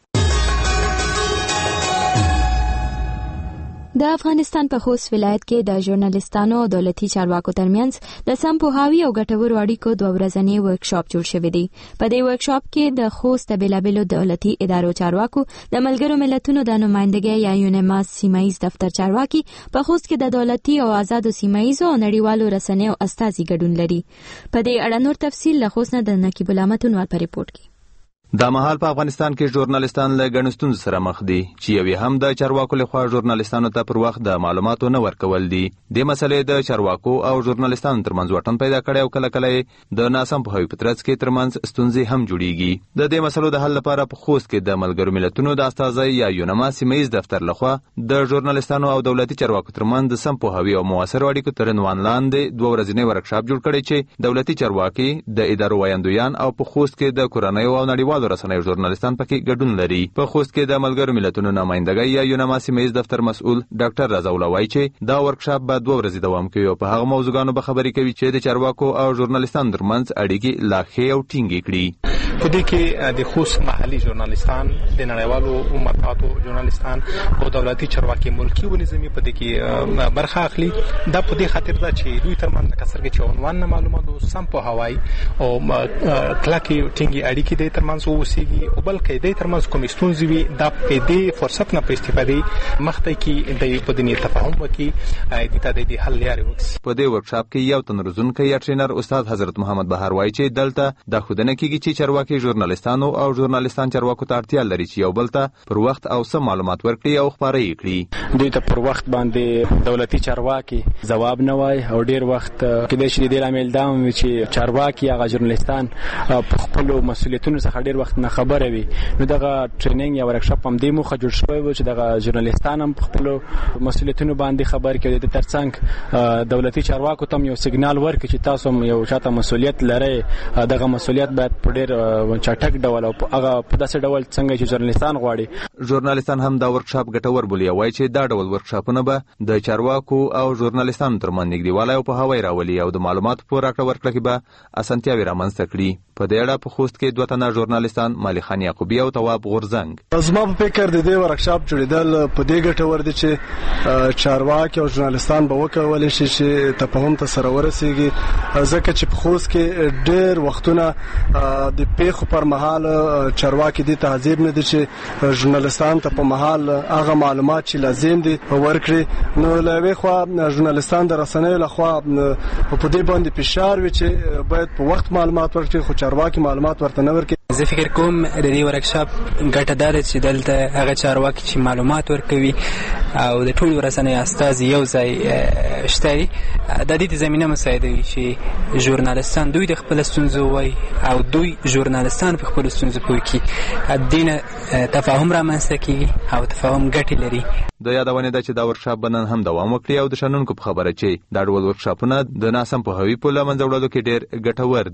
د افغانستان په خوست ولایت کې د ژورنالیستانو او دولتي چارواکو ترمنځ د سم پوهاوي او ګټورو اړیکو دوه ورځنی ورکشاپ جوړ شوی دی. په دې ورکشاپ کې د خوست د بیلابیلو دولتي ادارو چارواکو، د ملګرو ملتونو د نمائندګۍ یا یونیماس سیمایي دفتر چارواکي، په خوست کې د دولتي او آزادو سیمایي او نړیوالو رسنیو استازي ګډون لري. په دې اړه نور تفصیل له خوست نه د نقیب الله متنوال په ریپورت کې. دا مهال په افغانستان کې ژورنالیستان له ګڼو ستونزو سره مخ دي چې یو هم د چارواکو لخوا ژورنالیستانو ته پر وخت د معلوماتو نه ورکول دي. د مسلې د چارواکو او ژورنالیستانو ترمنځ واټن پیدا کړي او کله کله د ناسم پوهاوي په ترڅ کې ترمنځ ستونزې هم جوړیږي. د دې مسلو د حل لپاره په خوست کې د ملګرو ملتونو د استازي یا یونیماس سیمایي دفتر لخوا د ژورنالیستانو او دولتي چارواکو ترمنځ د سم پوهاوي او موثر اړیکو تر عنوان لاندې دوه ورځنی ورکشاپ جوړ کړي چې دولتي چارواکي، د ادارو وایندویان او په خوست کې د کورنیو او نړیوالو رسنیو ژورنالیستان پکې ګډون لري. په خوست کې د ملګرو ملتونو نمائندګۍ یا یونیماس سیمایي دفتر مسؤل ډاکټر رضا الله وایي چې دا ورکشاپ به دوه ورځې دوام کوي او په هغه موضوعګانو به خبرې کوي چې د چارواکو او ژورنالیستانو ترمنځ اړیکې لا ښې او ټینګې کړي. په دې کې د خوست محلي ژورنالیستان، د نړیوالو مطبوعاتو ژورنالیستان او دولتي چارواکي ملکی او نظامی په دې کې برخه اخلي. دا په دې خاطر ده چې دوی ترمنځ کسر کې عنوان نه معلوماتو سم په هوای او کلکي ټینګي اړیکې د ترمنځ ووسیږي او بلکې د ترمنځ کوم ستونزې وي دا په دې فرصت نه په استفادې مخته کې د په دې تفاهم وکي د ته د حل لارې وکړي. په دې ورکشاپ کې یو تن روزونکی یا ټرینر استاد حضرت محمد بهار وایي چې دلته د خودنه کېږي چې چارواکي ژورنالیستانو او ژورنالیستان چارواکو ته اړتیا لري چې یو بل ته پر وخت او سم معلومات ورکړي او خبرې یې کړي. دوی ته پر وخت باندې دولتي چارواکي ځواب نه وای او ډیر وخت کې د شې د عامل دا چې چارواکي هغه ژورنالیستان په خپل مسولیتونو څخه ډیر وخت نه خبره وي. نو دغه ټریننګ یا ورکشاپ هم د موخه جوړ شوی و چې دغه ژورنالیستان هم په خپل مسولیتونو باندې خبر کړي. د ترڅنګ دولتي چارواکو ته یو سیګنال ورکړي چې تاسو هم یو چاته مسولیت لرئ. دغه مسولیت باید په ډیر چټک ډول او هغه په داسې ډول څنګه چې ژورنالیستان غواړي. ژورنالیستان هم دا ورکشاپ ګټور بولي او وایي چې دا ډول ورکشاپونه به د چارواکو او ژورنالیستانو ترمنځ نږدېوالی او پوهاوی راولي او د معلوماتو په راکړه ورکړه کې به اسانتیاوې رامنځته کړي. په دې اړه په خوست کې دوه تنه ژورنالیستان مالی خان یعقوبی او تواب غورزنګ زما په فکر د دې ورکشاپ جوړیدل په دې ګټور دي چې چارواکي او ژورنالیستان به وکولای شي چې تفاهم ته سره ورسیږي. ځکه چې په خوست کې ډېر وختونه د پیښو پر مهال چارواکي دې ته حاضر نه دي چې ژورنالیستان ته په مهال هغه معلومات چې لازم دي ورکړي. نو له یوې خوا ژورنالیستان د رسنیو لخوا په دې باندې فشار وي چې باید په وخت معلومات ورکړي خو چارواکي معلومات ورته نه ورکړي. زه فکر کوم د دې ورکشاپ ګټه دا ده چې دلته هغه چارواکي چې معلومات ورکوي او د ټولو رسنیو استازي یو ځای شته دي د دې زمینه مساعدوي چې ژورنالیستان دوی د خپل ستونزو وایي او دوی ژورنالیستان په خپل ستونزو پوه کړي. د دې تفاهم رامنځته کېږي او تفاهم ګټې لري. د یادونې ده چې دا ورکشاپ به نن هم دوام وکړي او د شنونکو په خبره چې دا ډول ورکشاپونه د ناسم پوهاوي په له منځه وړلو کې ډېر ګټور دي.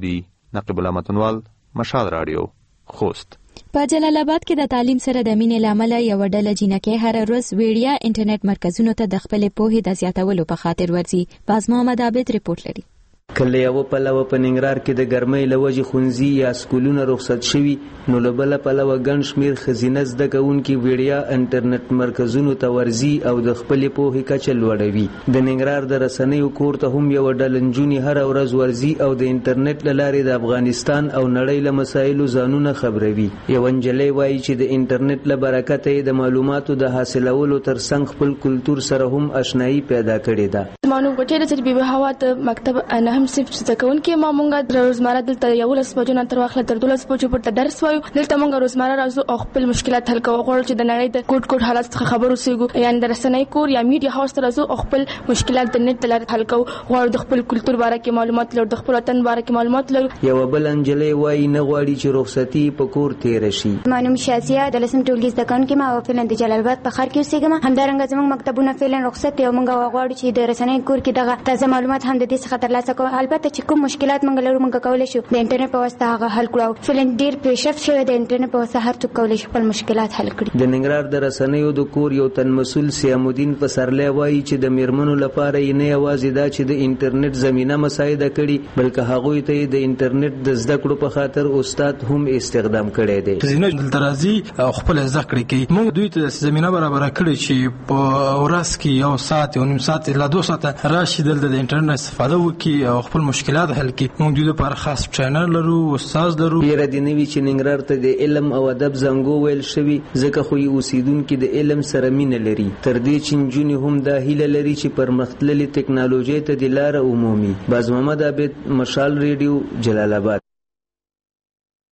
نقیب الله متنوال، مشال رادیو، خوست. په جلال آباد کې د تعلیم سره د مینې لامل یو ډله جنکې هر ورځ ویډیا انټرنیټ مرکزونو ته د خپل پوهې د زیاتولو په خاطر ورځي. باز محمد عابد ریپورت لري. کله یو پلوه په ننګرهار کې د ګرمۍ له وجې ښوونځي یا سکولونه رخصت شوي، نو له بله پلوه ګڼ شمېر ښځینه زده کوونکي ویډیا انټرنیټ مرکزونو ته ورځي او د خپلې پوهې کچه لوړوي. د ننګرهار د رسنیو کور ته هم یوه ډله نجونې هره ورځ ورځي او د انټرنیټ له لارې د افغانستان او نړۍ له مسایلو ځانونه خبروي. یوه نجلۍ وایي چې د انټرنیټ له برکته یې د معلوماتو د حاصلولو ترڅنګ خپل کلتور سره هم اشنایي پیدا کړې ده. زما نوم ګټې ده چې بیبي حوا د مکتب نهم صنف زده کوونکي ما مونږ د روزمره دلته یولس بجو نه تر واخله تر دولس بجو پورته درس وایو. دلته مونږ روزمره راځو او خپل مشکلات حل کوو. غواړو چې د نړۍ د کوټ کوټ حالات څخه خبر اوسېږو، یعنې د رسنۍ کور یا میډیا هاوس ته راځو او خپل مشکلات د نت له لارې حل کوو. غواړو د خپل کلتور باره کې معلومات لرو، د خپل وطن باره کې معلومات لرو. یوه بله نجلۍ وایي نه غواړي چې رخصتي په کور تېره شي. زما نوم شازیه د لسم ټولګي زده کوونکې ما او فعلا د جلال آباد په ښار کې اوسېږم. همدارنګه زموږ مکتبونه فعلا رخصت دي او موږ غواړو چې د رسنۍ کور کې دغه تازه معلومات هم د دې څخه ترلاسه کوو. البته چې کوم مشکلات موږ لرو موږ کولی شو د انټرنیټ په واسطه هغه حل کړو. فعلا ډېر پیشرفت شوی د انټرنیټ په واسطه هر څوک کولی شي خپل مشکلات حل کړي. د ننګرهار د رسنیو د کور یو تن مسؤل سیام الدین پسرلی وایي چې د میرمنو لپاره یې نه یوازې دا چې د انټرنیټ زمینه مساعده کړي، بلکې هغوی ته یې د انټرنیټ د زده کړو په خاطر استاد هم استخدام کړی دی. ښځینه دلته راځي او خپل زده کړې کوي. موږ دوی ته زمینه برابره کړې چې په ورځ کې یو ساعت یو نیم ساعت لا دوه ساعته راشي دلته د انټرنیټ استفاده وکړي او خپل مشکلات حل کړي. موږ دوی لپاره خاص ټرینر لرو، استاد لرو. ډېره دې نه وي چې ننګرهار ته د علم او ادب زنګو ویل شوي، ځکه خو یې اوسېدونکي د علم سره مینه لري. تر دې چې نجونې هم دا هیله لري چې پرمختللې ټکنالوژۍ ته د لاره عمومي. باز محمد عابد، مشال ریډیو، جلال آباد.